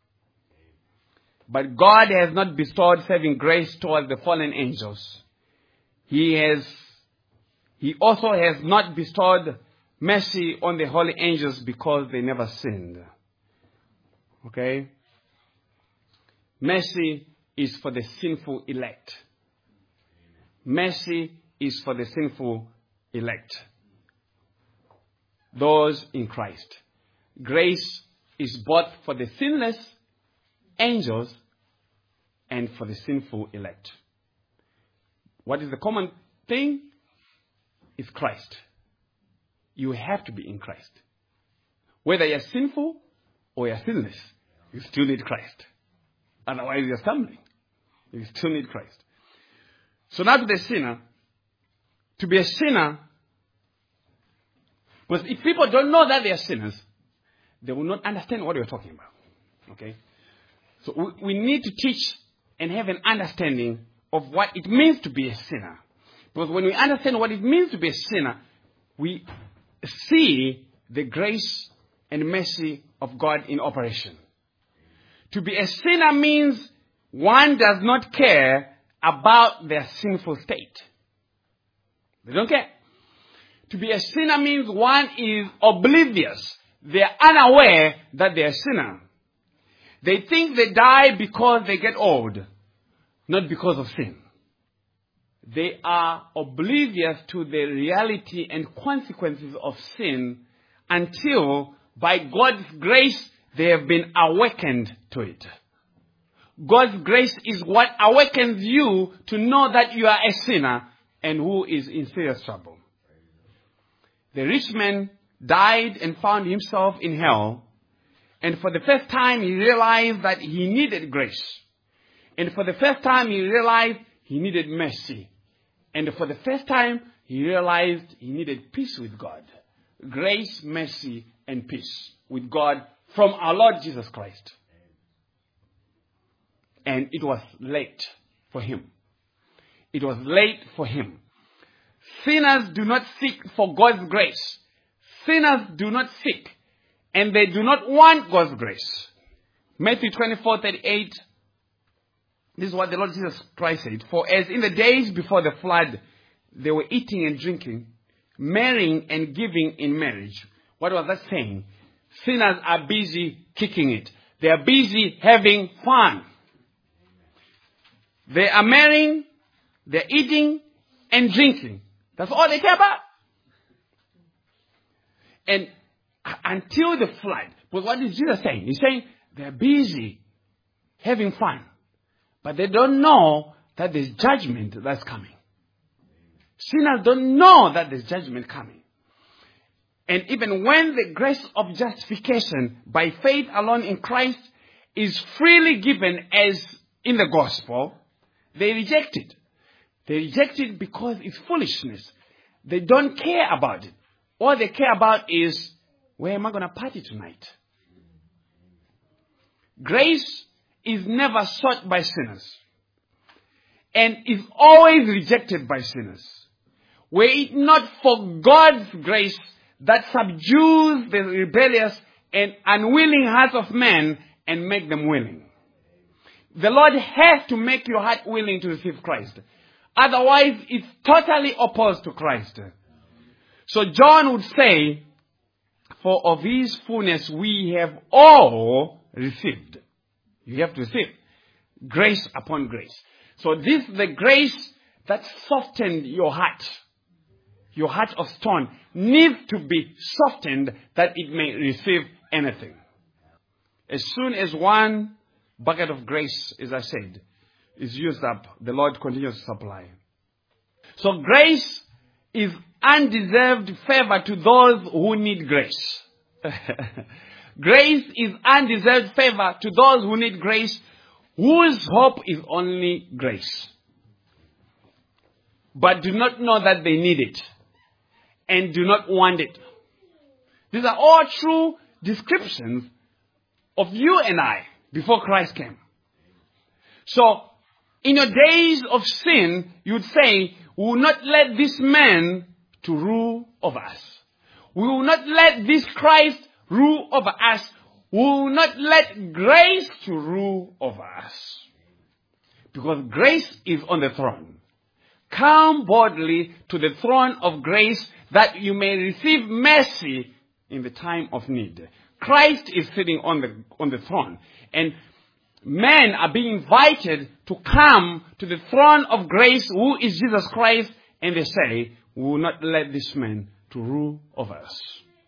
But God has not bestowed saving grace towards the fallen angels. He also has not bestowed mercy on the holy angels because they never sinned. Okay? Mercy is for the sinful elect. Mercy is for the sinful elect. Those in Christ. Grace is both for the sinless angels and for the sinful elect. What is the common thing? Is Christ. You have to be in Christ. Whether you're sinful or you're sinless, you still need Christ. Otherwise you're stumbling. You still need Christ. So now to the sinner. To be a sinner, because if people don't know that they are sinners, they will not understand what we're talking about. Okay? So we need to teach and have an understanding of what it means to be a sinner. Because when we understand what it means to be a sinner, we see the grace and mercy of God in operation. To be a sinner means one does not care about their sinful state. They don't care. To be a sinner means one is oblivious. They are unaware that they are a sinner. They think they die because they get old, not because of sin. They are oblivious to the reality and consequences of sin until, by God's grace, they have been awakened to it. God's grace is what awakens you to know that you are a sinner and who is in serious trouble. The rich man died and found himself in hell. And for the first time, he realized that he needed grace. And for the first time, he realized he needed mercy. And for the first time, he realized he needed peace with God. Grace, mercy, and peace with God from our Lord Jesus Christ. And it was late for him. It was late for him. Sinners do not seek for God's grace. Sinners do not seek. And they do not want God's grace. Matthew 24:38. This is what the Lord Jesus Christ said. For as in the days before the flood, they were eating and drinking, marrying and giving in marriage. What was that saying? Sinners are busy kicking it. They are busy having fun. They are marrying, they're eating and drinking. That's all they care about. And until the flood, but what is Jesus saying? He's saying they're busy having fun. But they don't know that there's judgment that's coming. Sinners don't know that there's judgment coming. And even when the grace of justification by faith alone in Christ is freely given as in the gospel, they reject it. They reject it because it's foolishness. They don't care about it. All they care about is, where am I going to party tonight? Grace is never sought by sinners and is always rejected by sinners. Were it not for God's grace that subdues the rebellious and unwilling hearts of men and make them willing. The Lord has to make your heart willing to receive Christ. Otherwise, it's totally opposed to Christ. So John would say, for of his fullness we have all received. You have to receive grace upon grace. So this is the grace that softened your heart. Your heart of stone needs to be softened that it may receive anything. As soon as one bucket of grace, as I said, is used up, the Lord continues to supply. So grace is undeserved favor to those who need grace. Grace is undeserved favor to those who need grace, whose hope is only grace, but do not know that they need it and do not want it. These are all true descriptions of you and I before Christ came. So, in your days of sin, you would say, we will not let this man to rule over us. We will not let this Christ rule over us. We will not let grace to rule over us. Because grace is on the throne. Come boldly to the throne of grace that you may receive mercy in the time of need. Christ is sitting on the throne. And men are being invited to come to the throne of grace, who is Jesus Christ, and they say, we will not let this man to rule over us.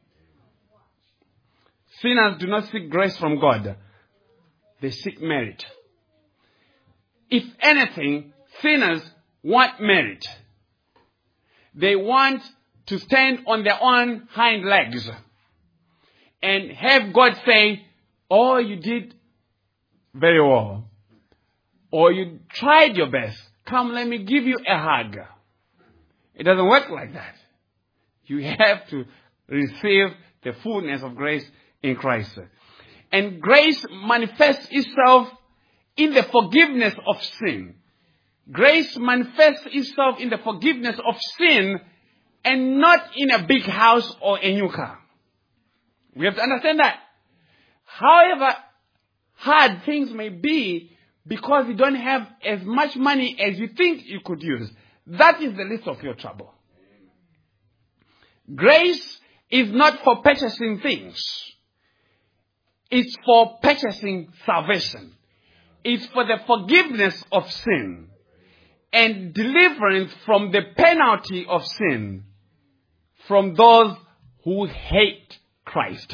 Sinners do not seek grace from God. They seek merit. If anything, sinners want merit. They want to stand on their own hind legs and have God say, oh, you did very well. Or you tried your best. Come, let me give you a hug. It doesn't work like that. You have to receive the fullness of grace in Christ. And grace manifests itself in the forgiveness of sin. Grace manifests itself in the forgiveness of sin and not in a big house or a new car. We have to understand that. However hard things may be, because you don't have as much money as you think you could use, that is the least of your trouble. Grace is not for purchasing things. It's for purchasing salvation. It's for the forgiveness of sin and deliverance from the penalty of sin from those who hate Christ.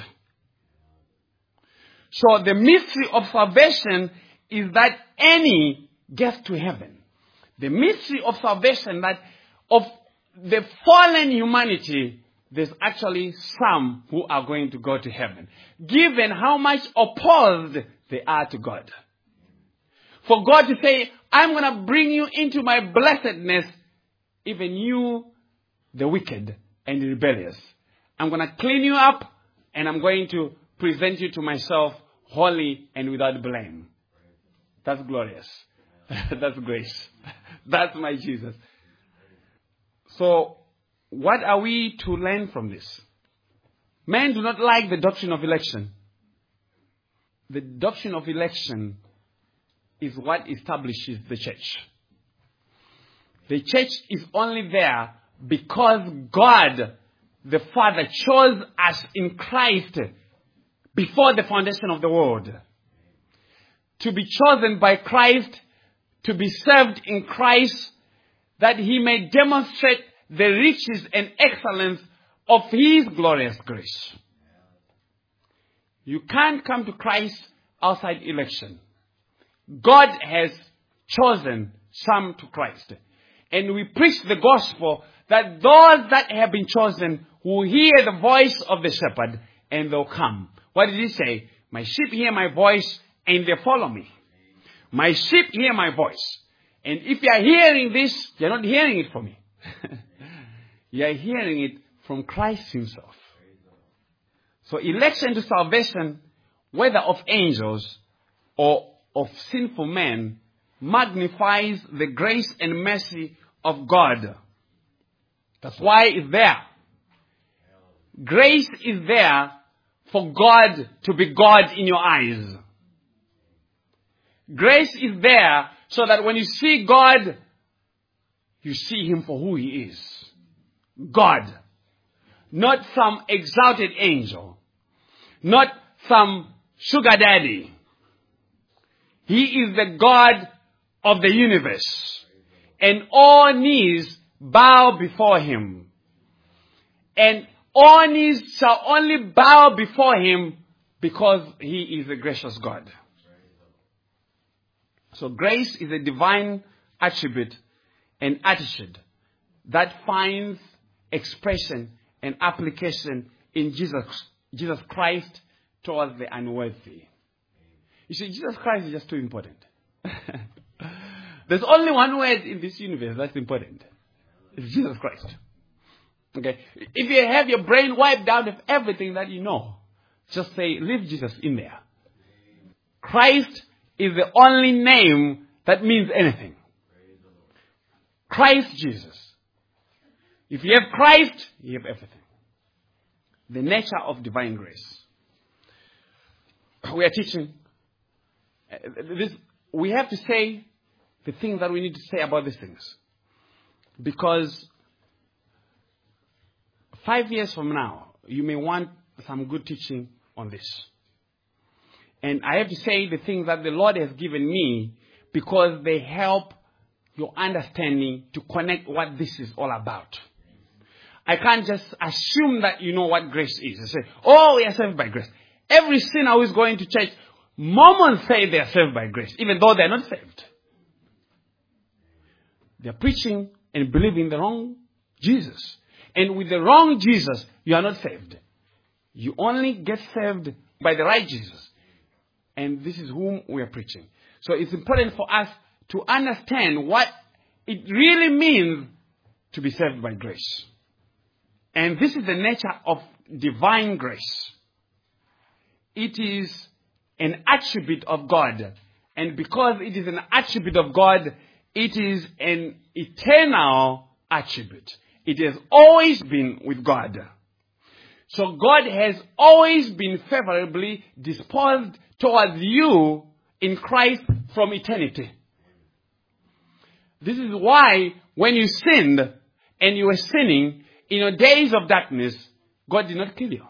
So the mystery of salvation is that any gets to heaven. The mystery of salvation, that of the fallen humanity, there's actually some who are going to go to heaven, given how much opposed they are to God. For God to say, I'm going to bring you into my blessedness, even you, the wicked and the rebellious. I'm going to clean you up, and I'm going to present you to myself holy and without blame. That's glorious. That's grace. That's my Jesus. So, what are we to learn from this? Men do not like the doctrine of election. The doctrine of election is what establishes the church. The church is only there because God, the Father, chose us in Christ before the foundation of the world. To be chosen by Christ, to be served in Christ, that he may demonstrate the riches and excellence of his glorious grace. You can't come to Christ outside election. God has chosen some to Christ. And we preach the gospel that those that have been chosen will hear the voice of the shepherd and they'll come. What did he say? My sheep hear my voice and they follow me. My sheep hear my voice. And if you are hearing this, you're not hearing it from me. You are hearing it from Christ himself. So election to salvation, whether of angels or of sinful men, magnifies the grace and mercy of God. That's why it's there. Grace is there for God to be God in your eyes. Grace is there so that when you see God, you see him for who he is. God. Not some exalted angel. Not some sugar daddy. He is the God of the universe. And all knees bow before him. And all knees shall only bow before him because he is a gracious God. So grace is a divine attribute and attitude that finds expression and application in Jesus Christ towards the unworthy. You see, Jesus Christ is just too important. There's only one word in this universe that's important. It's Jesus Christ. Okay? If you have your brain wiped out of everything that you know, just say, leave Jesus in there. Christ is the only name that means anything. Christ Jesus. If you have Christ, you have everything. The nature of divine grace. We are teaching this. We have to say the things that we need to say about these things. Because 5 years from now, you may want some good teaching on this. And I have to say the things that the Lord has given me because they help your understanding to connect what this is all about. I can't just assume that you know what grace is. I say, oh, we are saved by grace. Every sinner who is going to church, Mormons say they are saved by grace, even though they are not saved. They are preaching and believing the wrong Jesus. And with the wrong Jesus, you are not saved. You only get saved by the right Jesus. And this is whom we are preaching. So it's important for us to understand what it really means to be saved by grace. And this is the nature of divine grace. It is an attribute of God. And because it is an attribute of God, it is an eternal attribute. It has always been with God. So God has always been favorably disposed towards you in Christ from eternity. This is why when you sinned and you were sinning in your days of darkness, God did not kill you.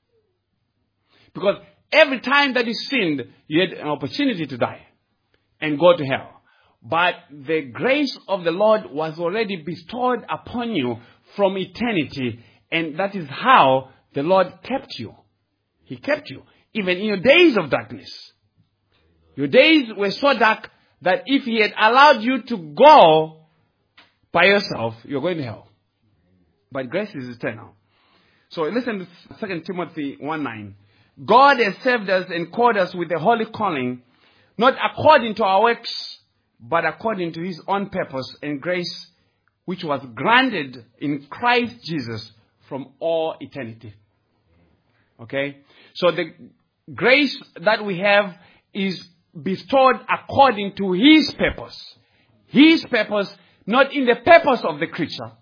Because every time that you sinned, you had an opportunity to die and go to hell. But the grace of the Lord was already bestowed upon you from eternity. And that is how the Lord kept you. He kept you. Even in your days of darkness. Your days were so dark that if He had allowed you to go by yourself, you're going to hell. But grace is eternal. So listen to 2 Timothy 1:9. God has saved us and called us with a holy calling, not according to our works, but according to His own purpose and grace, which was granted in Christ Jesus from all eternity. Okay? So the grace that we have is bestowed according to His purpose. His purpose, not in the purpose of the creature.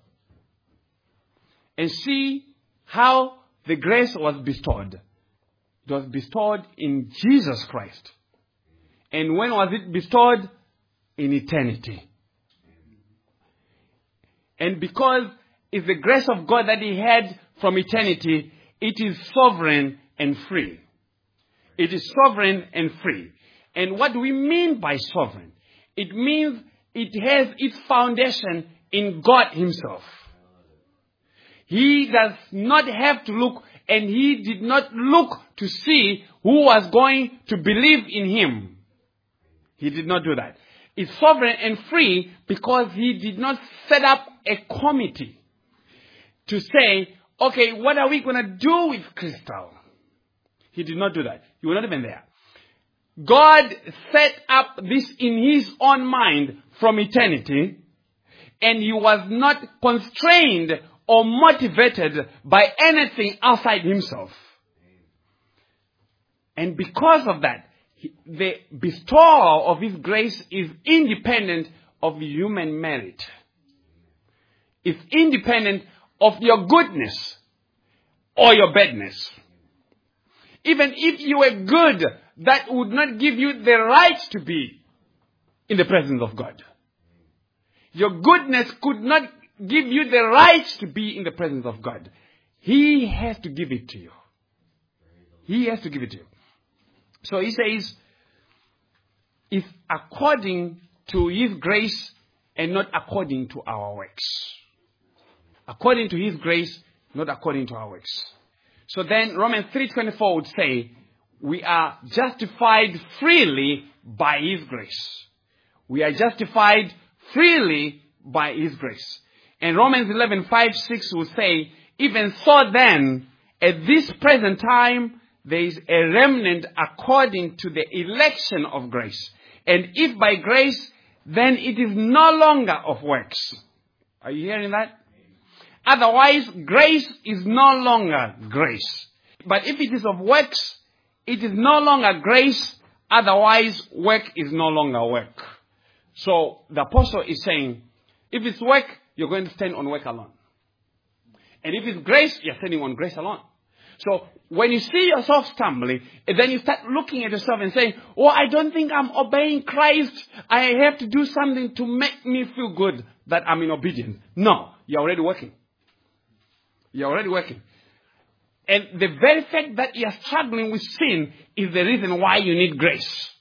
And see how the grace was bestowed. It was bestowed in Jesus Christ. And when was it bestowed? In eternity. And because it's the grace of God that He had from eternity, it is sovereign and free. It is sovereign and free. And what do we mean by sovereign? It means it has its foundation in God Himself. He does not have to look, and He did not look to see who was going to believe in Him. He did not do that. It's sovereign and free because He did not set up a committee to say, okay, what are we going to do with Crystal? He did not do that. You were not even there. God set up this in His own mind from eternity, and He was not constrained or motivated by anything outside Himself. And because of that, the bestowal of His grace is independent of human merit. It's independent of your goodness or your badness. Even if you were good, that would not give you the right to be in the presence of God. Your goodness could not give you the right to be in the presence of God. He has to give it to you. He has to give it to you. So He says, it's according to His grace and not according to our works. According to His grace, not according to our works. So then Romans 3:24 would say, we are justified freely by His grace. We are justified freely by His grace. And Romans 11:5-6 will say, even so then, at this present time, there is a remnant according to the election of grace. And if by grace, then it is no longer of works. Are you hearing that? Otherwise, grace is no longer grace. But if it is of works, it is no longer grace. Otherwise, work is no longer work. So the apostle is saying, if it's work, you're going to stand on work alone. And if it's grace, you're standing on grace alone. So when you see yourself stumbling, and then you start looking at yourself and saying, oh, I don't think I'm obeying Christ. I have to do something to make me feel good that I'm in obedience. No, you're already working. You're already working. And the very fact that you're struggling with sin is the reason why you need grace.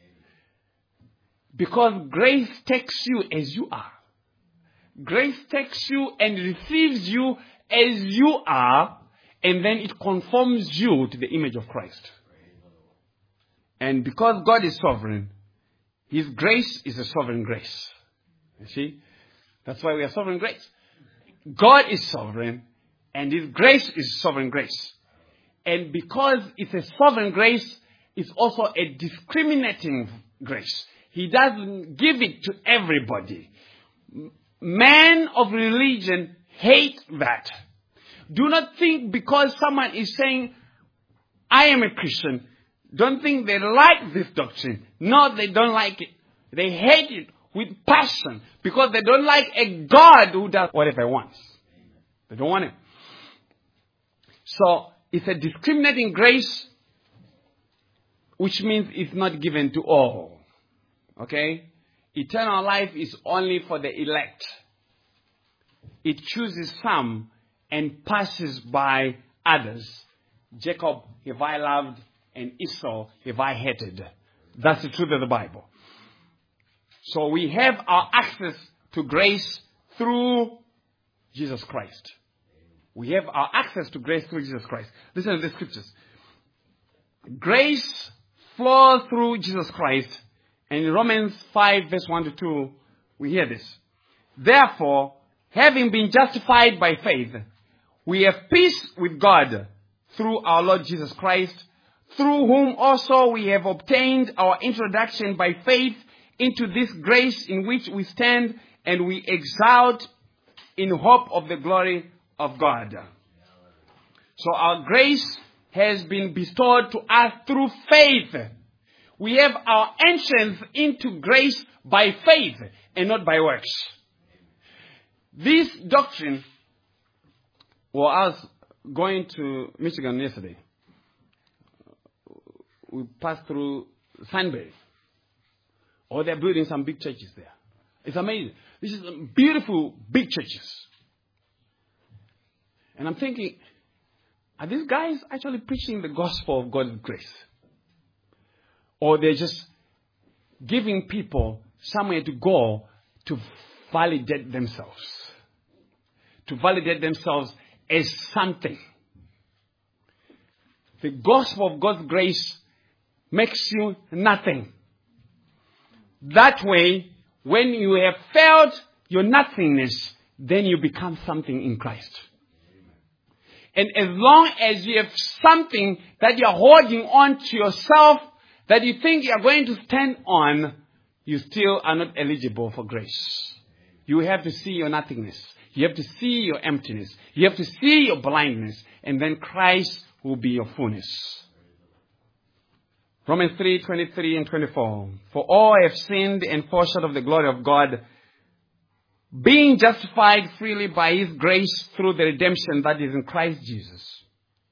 Because grace takes you as you are. Grace takes you and receives you as you are, and then it conforms you to the image of Christ. And because God is sovereign, His grace is a sovereign grace. You see? That's why we are sovereign grace. God is sovereign, and His grace is sovereign grace. And because it's a sovereign grace, it's also a discriminating grace. He doesn't give it to everybody. Men of religion hate that. Do not think because someone is saying, I am a Christian, don't think they like this doctrine. No, they don't like it. They hate it with passion because they don't like a God who does whatever He wants. They don't want it. So it's a discriminating grace, which means it's not given to all. Okay? Eternal life is only for the elect. It chooses some and passes by others. Jacob have I loved, and Esau have I hated. That's the truth of the Bible. So we have our access to grace through Jesus Christ. We have our access to grace through Jesus Christ. Listen to the scriptures. Grace flows through Jesus Christ. And in Romans 5:1-2, we hear this. Therefore, having been justified by faith, we have peace with God through our Lord Jesus Christ, through whom also we have obtained our introduction by faith into this grace in which we stand, and we exalt in hope of the glory of God. So our grace has been bestowed to us through faith. We have our entrance into grace by faith and not by works. This doctrine, well, I was going to Michigan yesterday. We passed through Sunbury. Oh, they're building some big churches there. It's amazing. This is beautiful, big churches. And I'm thinking, are these guys actually preaching the gospel of God's grace? Or they're just giving people somewhere to go to validate themselves. To validate themselves as something. The gospel of God's grace makes you nothing. That way, when you have felt your nothingness, then you become something in Christ. And as long as you have something that you're holding on to yourself, that you think you're going to stand on, you still are not eligible for grace. You have to see your nothingness. You have to see your emptiness. You have to see your blindness. And then Christ will be your fullness. Romans 3:23-24. For all have sinned and fall short of the glory of God, being justified freely by His grace through the redemption that is in Christ Jesus.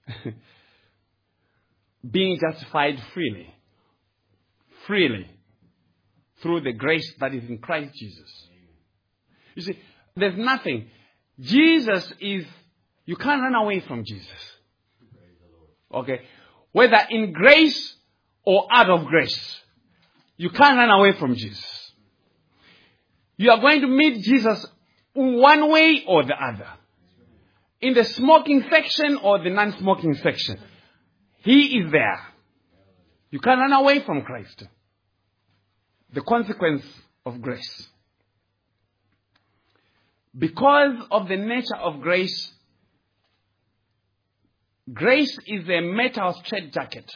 Being justified freely. Freely. Through the grace that is in Christ Jesus. You see, there's nothing. Jesus is, you can't run away from Jesus. Okay? Whether in grace or out of grace, you can't run away from Jesus. You are going to meet Jesus one way or the other. In the smoking section or the non-smoking section. He is there. You can't run away from Christ. The consequence of grace. Because of the nature of grace, grace is a metal straitjacket.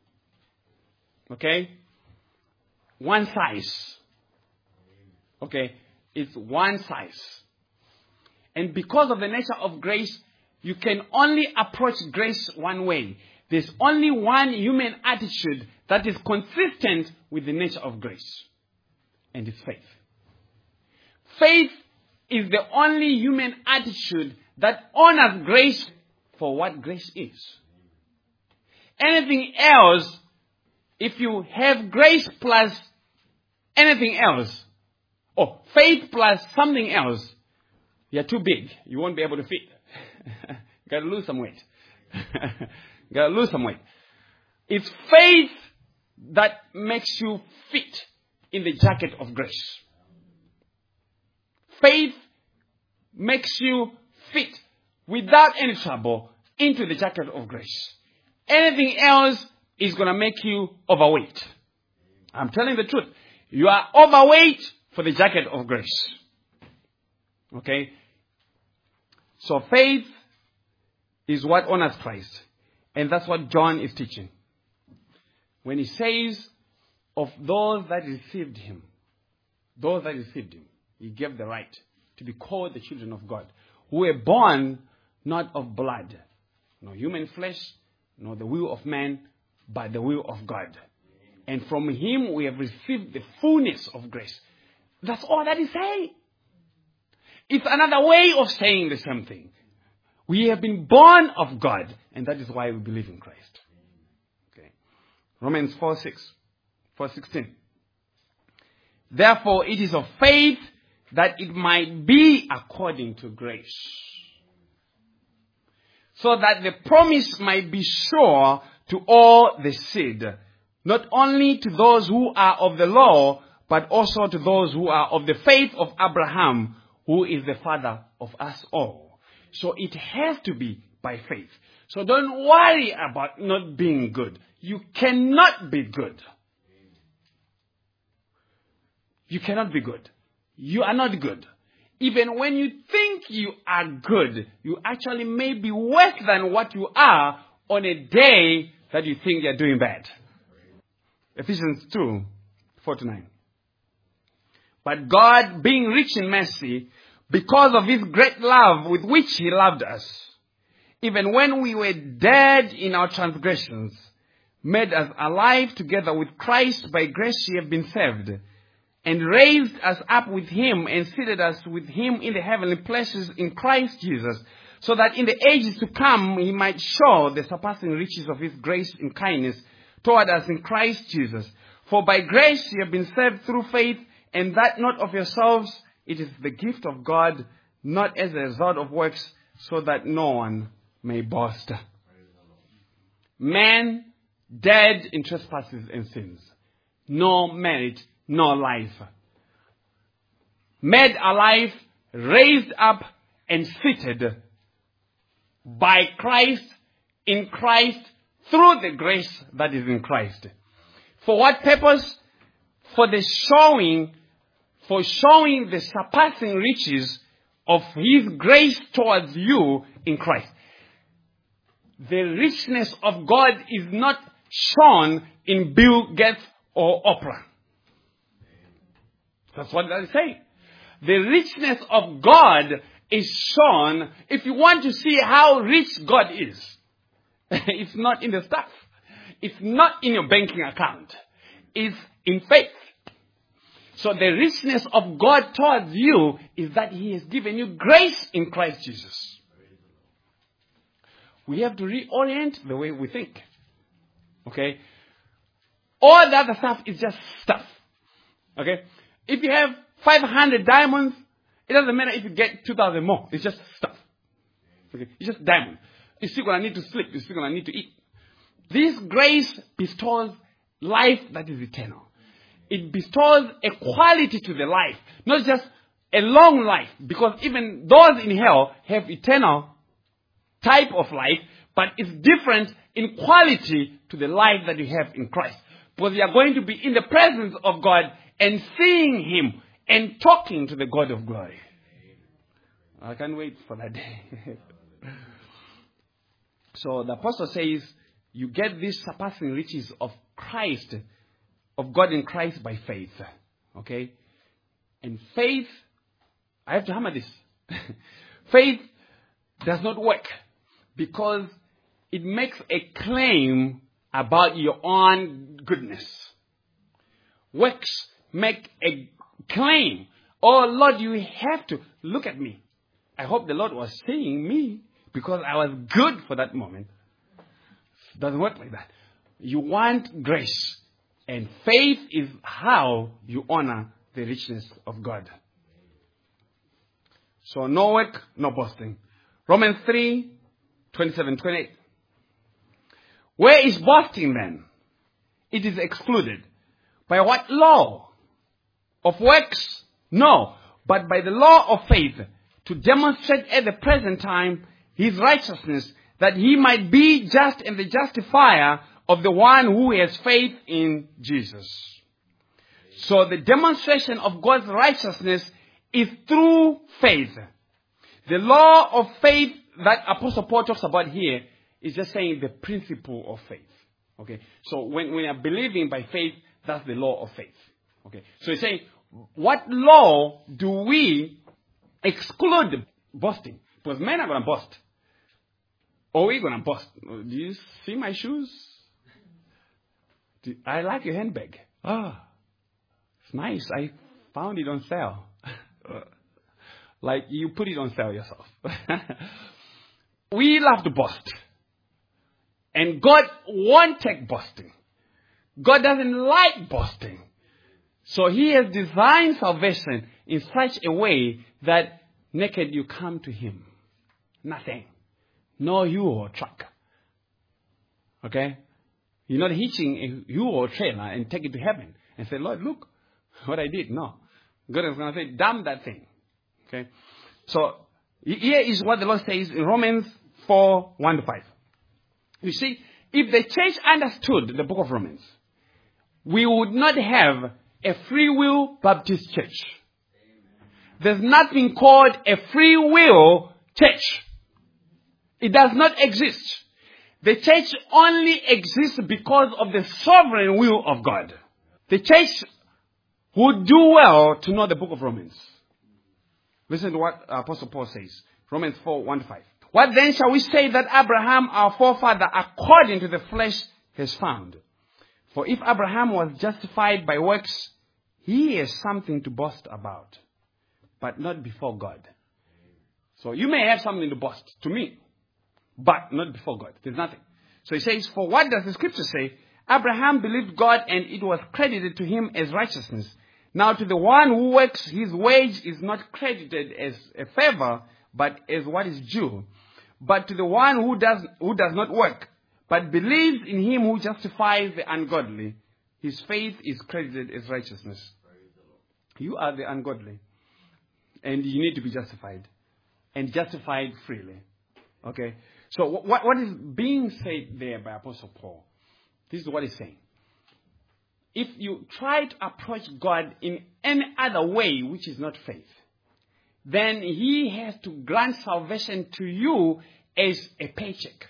Okay? One size. Okay? It's one size. And because of the nature of grace, you can only approach grace one way. There's only one human attitude that is consistent with the nature of grace. And it's faith. Faith is the only human attitude that honors grace for what grace is. Anything else, if you have grace plus anything else, or faith plus something else, you're too big. You won't be able to fit. You gotta lose some weight. You gotta lose some weight. It's faith that makes you fit in the jacket of grace. Faith makes you fit without any trouble into the jacket of grace. Anything else is going to make you overweight. I'm telling the truth. You are overweight for the jacket of grace. Okay? So faith is what honors Christ. And that's what John is teaching. When he says of those that received him, he gave the right to be called the children of God, who were born not of blood, no human flesh, nor the will of man, but the will of God. And from him we have received the fullness of grace. That's all that is saying. It's another way of saying the same thing. We have been born of God, and that is why we believe in Christ. Okay. Romans 4:16. Therefore, it is of faith that it might be according to grace, so that the promise might be sure to all the seed, not only to those who are of the law, but also to those who are of the faith of Abraham, who is the father of us all. So it has to be by faith. So don't worry about not being good. You cannot be good. You cannot be good. You are not good. Even when you think you are good, you actually may be worse than what you are on a day that you think you're doing bad. Ephesians 2:4-9. But God, being rich in mercy, because of his great love with which he loved us, even when we were dead in our transgressions, made us alive together with Christ. By grace ye have been saved, and raised us up with him, and seated us with him in the heavenly places in Christ Jesus, so that in the ages to come he might show the surpassing riches of his grace and kindness toward us in Christ Jesus. For by grace ye have been saved through faith, and that not of yourselves, it is the gift of God, not as a result of works, so that no one may boast. Man dead in trespasses and sins. No merit, no life. Made alive, raised up, and seated by Christ, in Christ, through the grace that is in Christ. For what purpose? For showing the surpassing riches of his grace towards you in Christ. The richness of God is not shown in Bill Gates or Oprah. That's what they say. The richness of God is shown. If you want to see how rich God is, it's not in the stuff. It's not in your banking account. It's in faith. So the richness of God towards you is that he has given you grace in Christ Jesus. We have to reorient the way we think. Okay? All the other stuff is just stuff. Okay? If you have 500 diamonds, it doesn't matter if you get 2,000 more. It's just stuff. Okay? It's just diamond. You're still going to need to sleep. You're still going to need to eat. This grace bestows life that is eternal. It bestows a quality to the life, not just a long life, because even those in hell have eternal type of life, but it's different in quality to the life that you have in Christ. Because you are going to be in the presence of God and seeing Him and talking to the God of glory. I can't wait for that day. So the apostle says, you get these surpassing riches of Christ, of God in Christ by faith. Okay? And faith, I have to hammer this. Faith does not work because it makes a claim about your own goodness. Works make a claim. Oh Lord, you have to look at me. I hope the Lord was seeing me because I was good for that moment. It doesn't work like that. You want grace. And faith is how you honor the richness of God. So no work, no boasting. Romans 3, 27, 28. Where is boasting then? It is excluded. By what law? Of works? No. But by the law of faith, to demonstrate at the present time his righteousness, that he might be just and the justifier of the one who has faith in Jesus. So the demonstration of God's righteousness is through faith. The law of faith that Apostle Paul talks about here is just saying the principle of faith. Okay. So when we are believing by faith, that's the law of faith. Okay. So he's saying, what law do we exclude boasting? Because men are going to boast. Or we're going to boast. Do you see my shoes? I like your handbag. It's nice. I found it on sale. Like you put it on sale yourself. We love to boast. And God won't take boasting. God doesn't like boasting. So He has designed salvation in such a way that naked you come to Him. Nothing. No U-Haul truck. Okay? You're not hitching a U-Haul trailer and take it to heaven and say, Lord, look what I did. No. God is going to say, damn that thing. Okay? So, here is what the Lord says in Romans 4, 1-5. You see, if the church understood the book of Romans, we would not have a free will Baptist church. There's nothing called a free will church. It does not exist. The church only exists because of the sovereign will of God. The church would do well to know the book of Romans. Listen to what Apostle Paul says. Romans 4, 1-5. What then shall we say that Abraham, our forefather, according to the flesh, has found? For if Abraham was justified by works, he has something to boast about, but not before God. So you may have something to boast to me, but not before God. There's nothing. So he says, for what does the scripture say? Abraham believed God and it was credited to him as righteousness. Now to the one who works, his wage is not credited as a favor, but as what is due. But to the one who does not work, but believes in him who justifies the ungodly, his faith is credited as righteousness. You are the ungodly. And you need to be justified. And justified freely. Okay? So what is being said there by Apostle Paul? This is what he's saying. If you try to approach God in any other way which is not faith, then He has to grant salvation to you as a paycheck.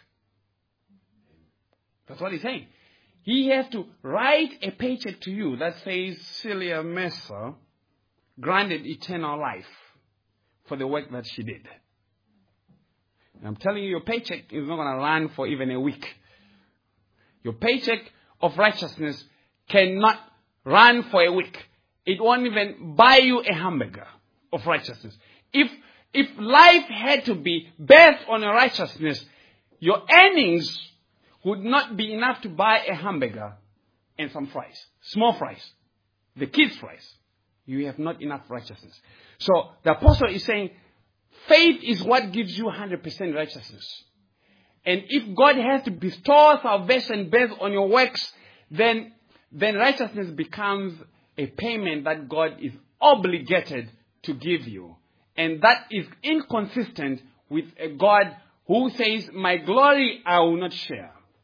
That's what he's saying. He has to write a paycheck to you that says, Celia Mesa granted eternal life for the work that she did. And I'm telling you, your paycheck is not going to land for even a week. Your paycheck of righteousness cannot run for a week. It won't even buy you a hamburger of righteousness. If life had to be based on your righteousness, your earnings would not be enough to buy a hamburger and some fries. Small fries. The kids' fries. You have not enough righteousness. So the apostle is saying, faith is what gives you 100% righteousness. And if God has to bestow salvation based on your works, then righteousness becomes a payment that God is obligated to give you. And that is inconsistent with a God who says, my glory I will not share.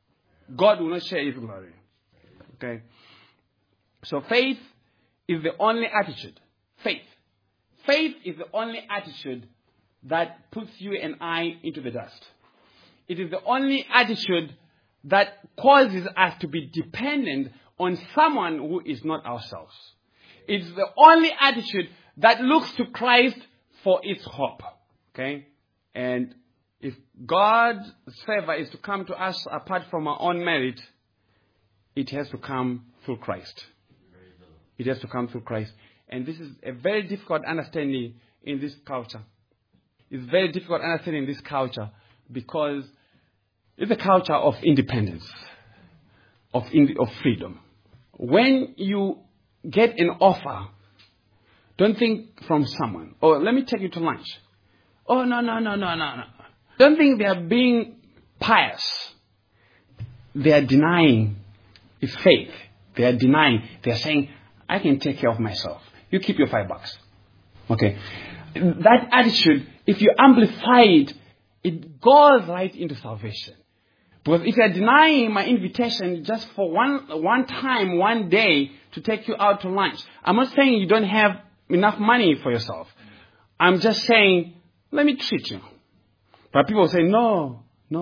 God will not share his glory. Okay? So faith is the only attitude. Faith. Faith is the only attitude that puts you and I into the dust. It is the only attitude that causes us to be dependent on someone who is not ourselves. It's the only attitude that looks to Christ for its hope. Okay? And if God's favor is to come to us apart from our own merit, it has to come through Christ. It has to come through Christ. And this is a very difficult understanding in this culture. It's very difficult understanding in this culture because it's a culture of independence, of freedom. When you get an offer, don't think from someone, oh, let me take you to lunch. Oh, no. Don't think they are being pious. They are denying his faith. They are denying. They are saying, I can take care of myself. You keep your $5. Okay. That attitude, if you amplify it, it goes right into salvation. Because if you are denying my invitation just for one time, one day to take you out to lunch, I'm not saying you don't have enough money for yourself. I'm just saying, let me treat you. But people say, no.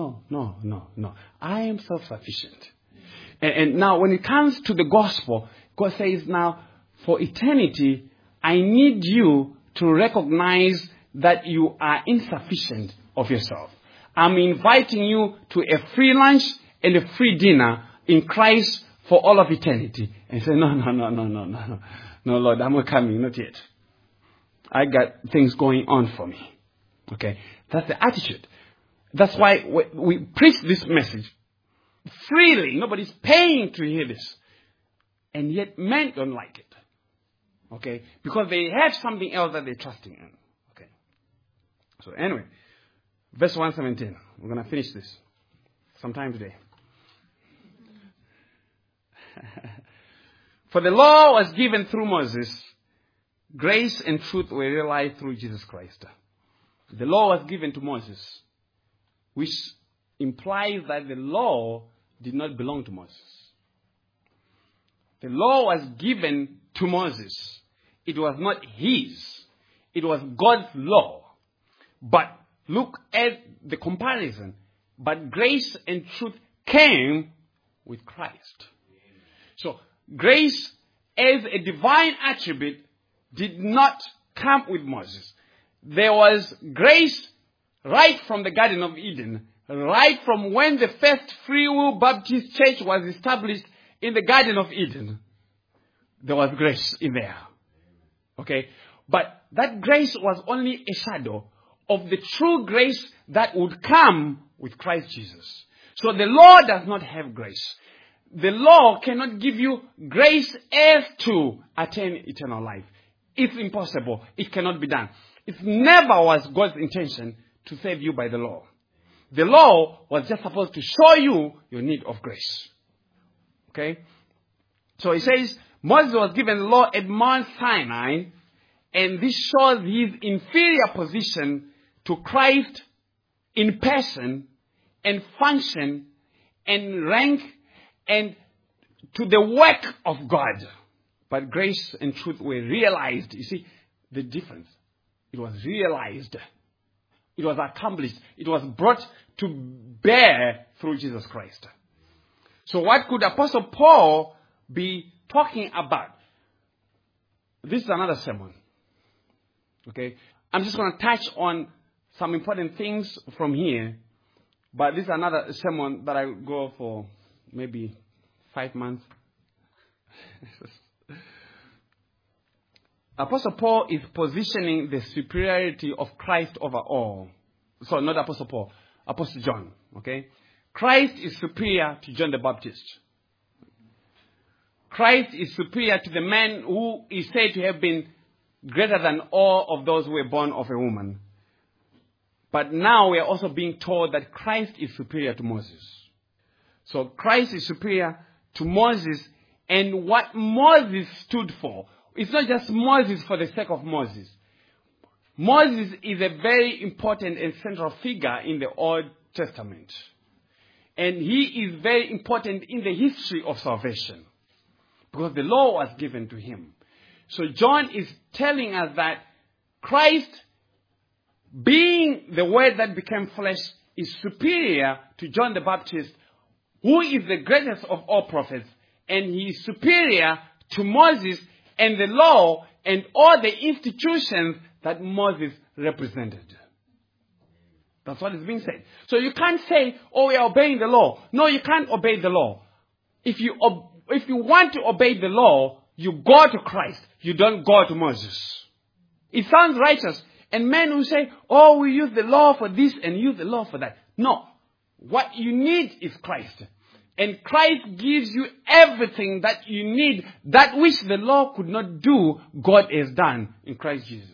I am self-sufficient. And now when it comes to the gospel, God says now, for eternity, I need you to recognize that you are insufficient of yourself. I'm inviting you to a free lunch and a free dinner in Christ for all of eternity. And say, no, Lord, I'm not coming, not yet. I got things going on for me. Okay, that's the attitude. That's why we preach this message freely. Nobody's paying to hear this. And yet men don't like it. Okay, because they have something else that they're trusting in. Okay. So anyway, verse 117. We're going to finish this sometime today. For the law was given through Moses. Grace and truth were realized through Jesus Christ. The law was given to Moses, which implies that the law did not belong to Moses. The law was given to Moses. It was not his. It was God's law. But look at the comparison. But grace and truth came with Christ. So grace as a divine attribute did not come with Moses. There was grace right from the Garden of Eden, right from when the first Free Will Baptist Church was established in the Garden of Eden. There was grace in there. Okay? But that grace was only a shadow of the true grace that would come with Christ Jesus. So the law does not have grace. The law cannot give you grace as to attain eternal life. It's impossible. It cannot be done. It never was God's intention to save you by the law. The law was just supposed to show you your need of grace. Okay? So it says, Moses was given the law at Mount Sinai, and this shows his inferior position to Christ in person and function and rank and to the work of God. But grace and truth were realized. You see the difference. It was realized. It was accomplished. It was brought to bear through Jesus Christ. So what could Apostle Paul be talking about? This is another sermon. Okay? I'm just going to touch on some important things from here. But this is another sermon that I will go for maybe 5 months. Apostle Paul is positioning the superiority of Christ over all. So not Apostle Paul, Apostle John. Okay? Christ is superior to John the Baptist. Christ is superior to the man who is said to have been greater than all of those who were born of a woman. But now we are also being told that Christ is superior to Moses. So Christ is superior to Moses, and what Moses stood for. It's not just Moses for the sake of Moses. Moses is a very important and central figure in the Old Testament. And he is very important in the history of salvation, because the law was given to him. So John is telling us that Christ, being the Word that became flesh, is superior to John the Baptist, who is the greatest of all prophets. And he is superior to Moses and the law and all the institutions that Moses represented. That's what is being said. So you can't say, oh, we are obeying the law. No, you can't obey the law. If you want to obey the law, you go to Christ. You don't go to Moses. It sounds righteous. And men who say, oh, we use the law for this and use the law for that. No. What you need is Christ. And Christ gives you everything that you need. That which the law could not do, God has done in Christ Jesus.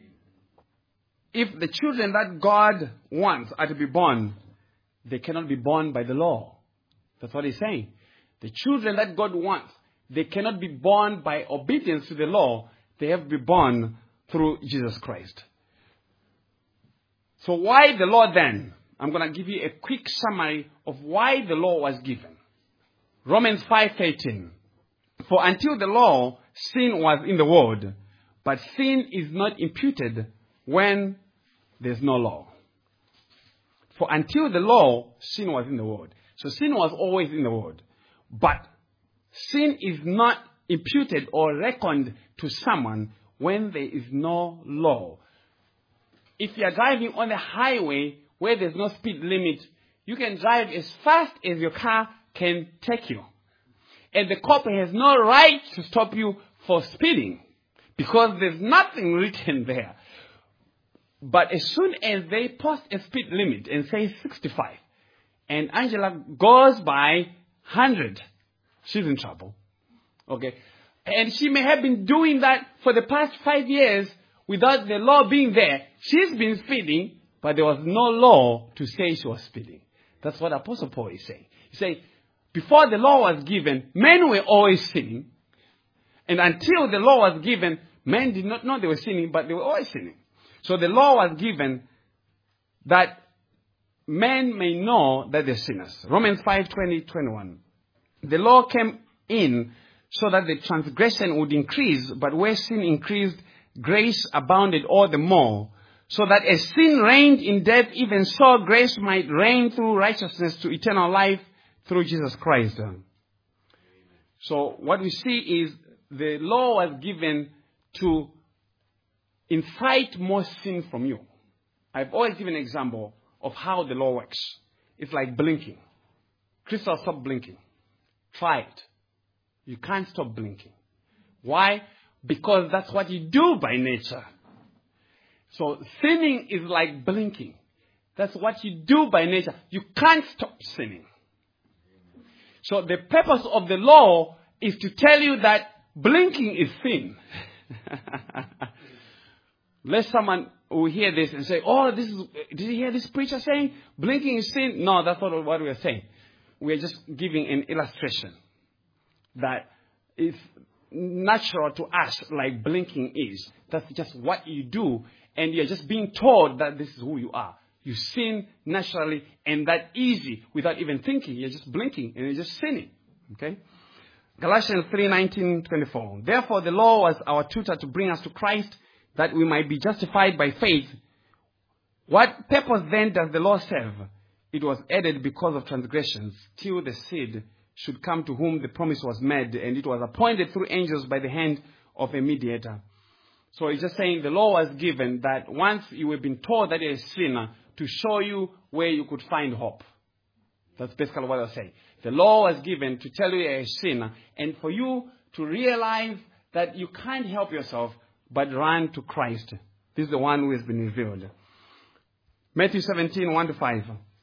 If the children that God wants are to be born, they cannot be born by the law. That's what he's saying. The children that God wants, they cannot be born by obedience to the law. They have to be born through Jesus Christ. So why the law then? I'm going to give you a quick summary of why the law was given. Romans 5:13. For until the law, sin was in the world, but sin is not imputed when there's no law. For until the law, sin was in the world. So sin was always in the world. But sin is not imputed or reckoned to someone when there is no law. If you are driving on the highway where there's no speed limit, you can drive as fast as your car can take you. And the cop has no right to stop you for speeding, because there's nothing written there. But as soon as they post a speed limit and say 65, and Angela goes by 100, she's in trouble. Okay? And she may have been doing that for the past 5 years without the law being there. She's been speeding, but there was no law to say she was speeding. That's what Apostle Paul is saying. He's saying, before the law was given, men were always sinning. And until the law was given, men did not know they were sinning, but they were always sinning. So the law was given that men may know that they're sinners. Romans 5:20-21. The law came in so that the transgression would increase, but where sin increased, grace abounded all the more. So that as sin reigned in death, even so grace might reign through righteousness to eternal life through Jesus Christ. So what we see is the law was given to incite more sin from you. I've always given an example of how the law works. It's like blinking. Crystal, stop blinking. Try it. You can't stop blinking. Why? Because that's what you do by nature. So sinning is like blinking. That's what you do by nature. You can't stop sinning. So the purpose of the law is to tell you that blinking is sin. Lest someone will hear this and say, oh, did you hear this preacher saying blinking is sin? No, that's not what we are saying. We are just giving an illustration that it's natural to us like blinking is. That's just what you do, and you're just being told that this is who you are. You sin naturally, and that easy without even thinking. You're just blinking and you're just sinning. Okay? Galatians 3:19-24. Therefore the law was our tutor to bring us to Christ, that we might be justified by faith. What purpose then does the law serve? It was added because of transgressions, till the seed should come to whom the promise was made, and it was appointed through angels by the hand of a mediator. So it's just saying the law was given that once you have been told that you're a sinner, to show you where you could find hope. That's basically what I say. The law was given to tell you you're a sinner, and for you to realize that you can't help yourself but run to Christ. This is the one who has been revealed. Matthew 17:1-5.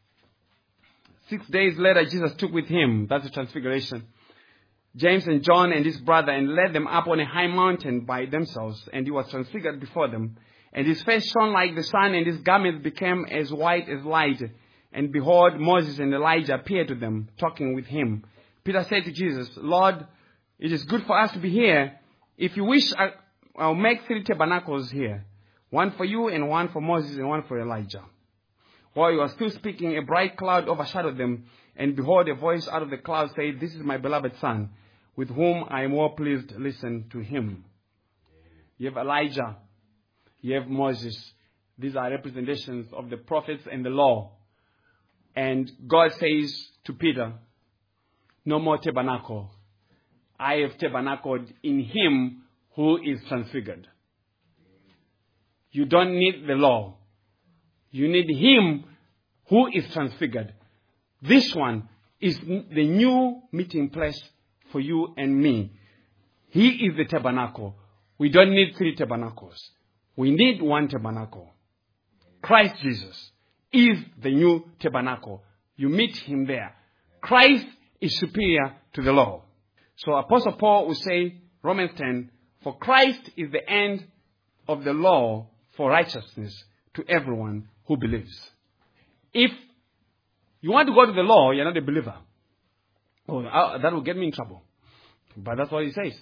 6 days later, Jesus took with him, that's the transfiguration, James and John and his brother, and led them up on a high mountain by themselves, and he was transfigured before them. And his face shone like the sun, and his garments became as white as light. And behold, Moses and Elijah appeared to them, talking with him. Peter said to Jesus, Lord, it is good for us to be here. If you wish, I'll make 3 tabernacles here, one for you and one for Moses and one for Elijah. While he was still speaking, a bright cloud overshadowed them, And behold, a voice out of the cloud said, "This is my beloved Son, with whom I am well pleased. Listen to him." You have Elijah. You have Moses. These are representations of the prophets and the law. And God says to Peter, "No more tabernacle. I have tabernacled in him who is transfigured." You don't need the law. You need him who is transfigured. This one is the new meeting place for you and me. He is the tabernacle. We don't need 3 tabernacles. We need 1 tabernacle. Christ Jesus is the new tabernacle. You meet him there. Christ is superior to the law. So Apostle Paul will say, Romans 10, "For Christ is the end of the law for righteousness to everyone who believes." If you want to go to the law, you're not a believer. Oh, that will get me in trouble. But that's what he says.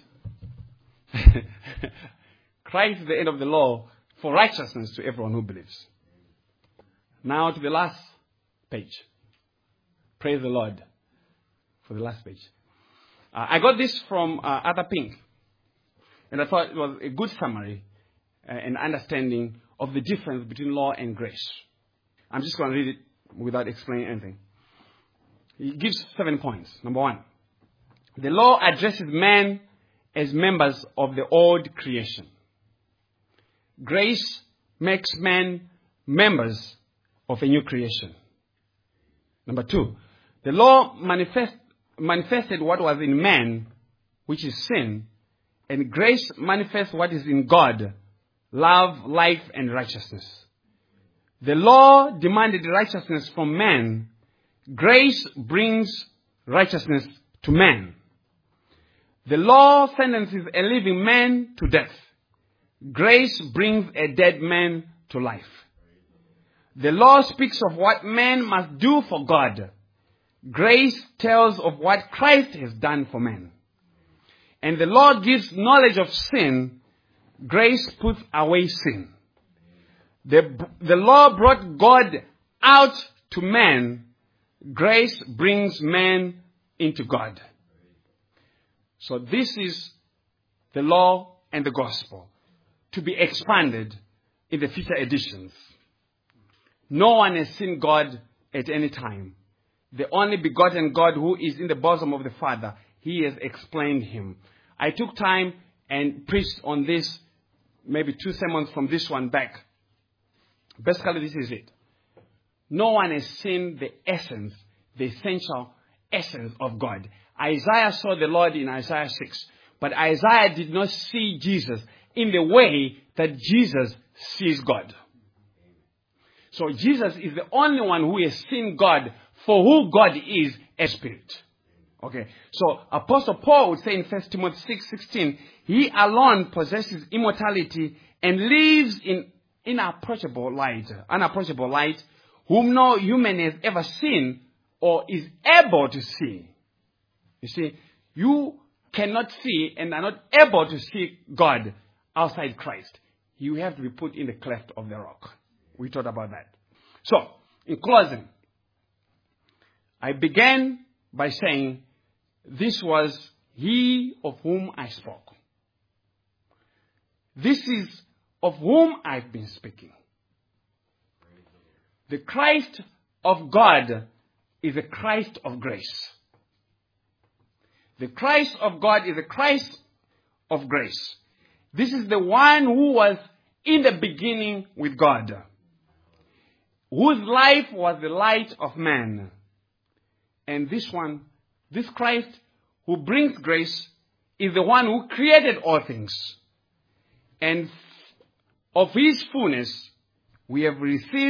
Christ is the end of the law for righteousness to everyone who believes. Now to the last page. Praise the Lord for the last page. I got this from Arthur Pink. And I thought it was a good summary and understanding of the difference between law and grace. I'm just going to read it without explaining anything. He gives 7 points. Number 1, the law addresses man as members of the old creation. Grace makes men members of a new creation. Number 2, the law manifested what was in man, which is sin, and grace manifests what is in God, love, life, and righteousness. The law demanded righteousness from man. Grace brings righteousness to man. The law sentences a living man to death. Grace brings a dead man to life. The law speaks of what man must do for God. Grace tells of what Christ has done for man. And the law gives knowledge of sin. Grace puts away sin. The law brought God out to man. Grace brings man into God. So this is the law and the gospel, to be expanded in the future editions. No one has seen God at any time. The only begotten God who is in the bosom of the Father, he has explained him. I took time and preached on this, maybe 2 sermons from this one back. Basically, this is it. No one has seen the essence, the essential essence of God. Isaiah saw the Lord in Isaiah 6, but Isaiah did not see Jesus in the way that Jesus sees God. So Jesus is the only one who has seen God for who God is, a spirit. Okay. So Apostle Paul would say in 1 Timothy 6:16, he alone possesses immortality and lives in unapproachable light, whom no human has ever seen or is able to see. You see, you cannot see and are not able to see God outside Christ. You have to be put in the cleft of the rock. We talked about that. So, in closing, I began by saying, this was he of whom I spoke. This is of whom I've been speaking. The Christ of God is a Christ of grace. The Christ of God is a Christ of grace. This is the one who was in the beginning with God, whose life was the light of man. And this Christ who brings grace, is the one who created all things. And of his fullness, we have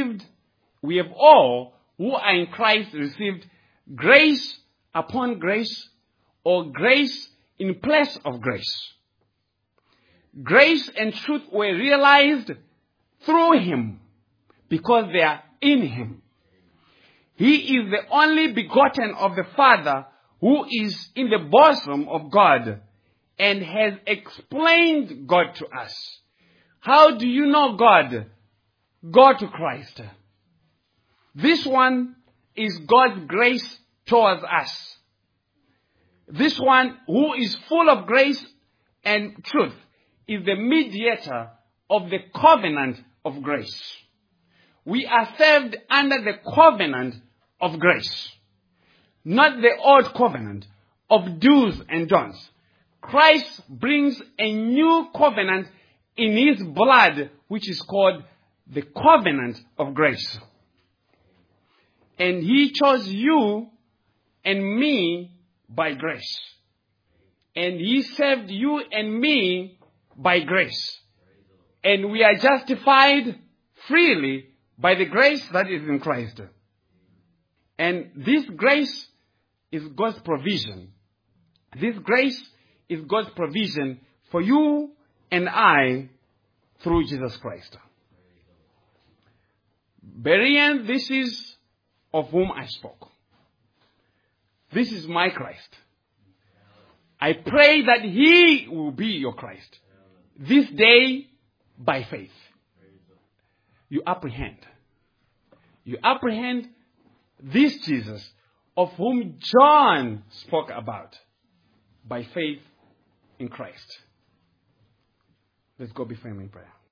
all who are in Christ received grace upon grace, or grace in place of grace. Grace and truth were realized through him because they are in him. He is the only begotten of the Father who is in the bosom of God and has explained God to us. How do you know God? Go to Christ. This one is God's grace towards us. This one who is full of grace and truth is the mediator of the covenant of grace. We are saved under the covenant of grace, not the old covenant of do's and don'ts. Christ brings a new covenant in his blood, which is called the covenant of grace. And he chose you and me by grace. And he saved you and me by grace. And we are justified freely by the grace that is in Christ. And this grace is God's provision. This grace is God's provision for you and I through Jesus Christ. Bereans, this is of whom I spoke. This is my Christ. I pray that he will be your Christ. This day, by faith. You apprehend this Jesus of whom John spoke about by faith in Christ. Let's go before him in prayer.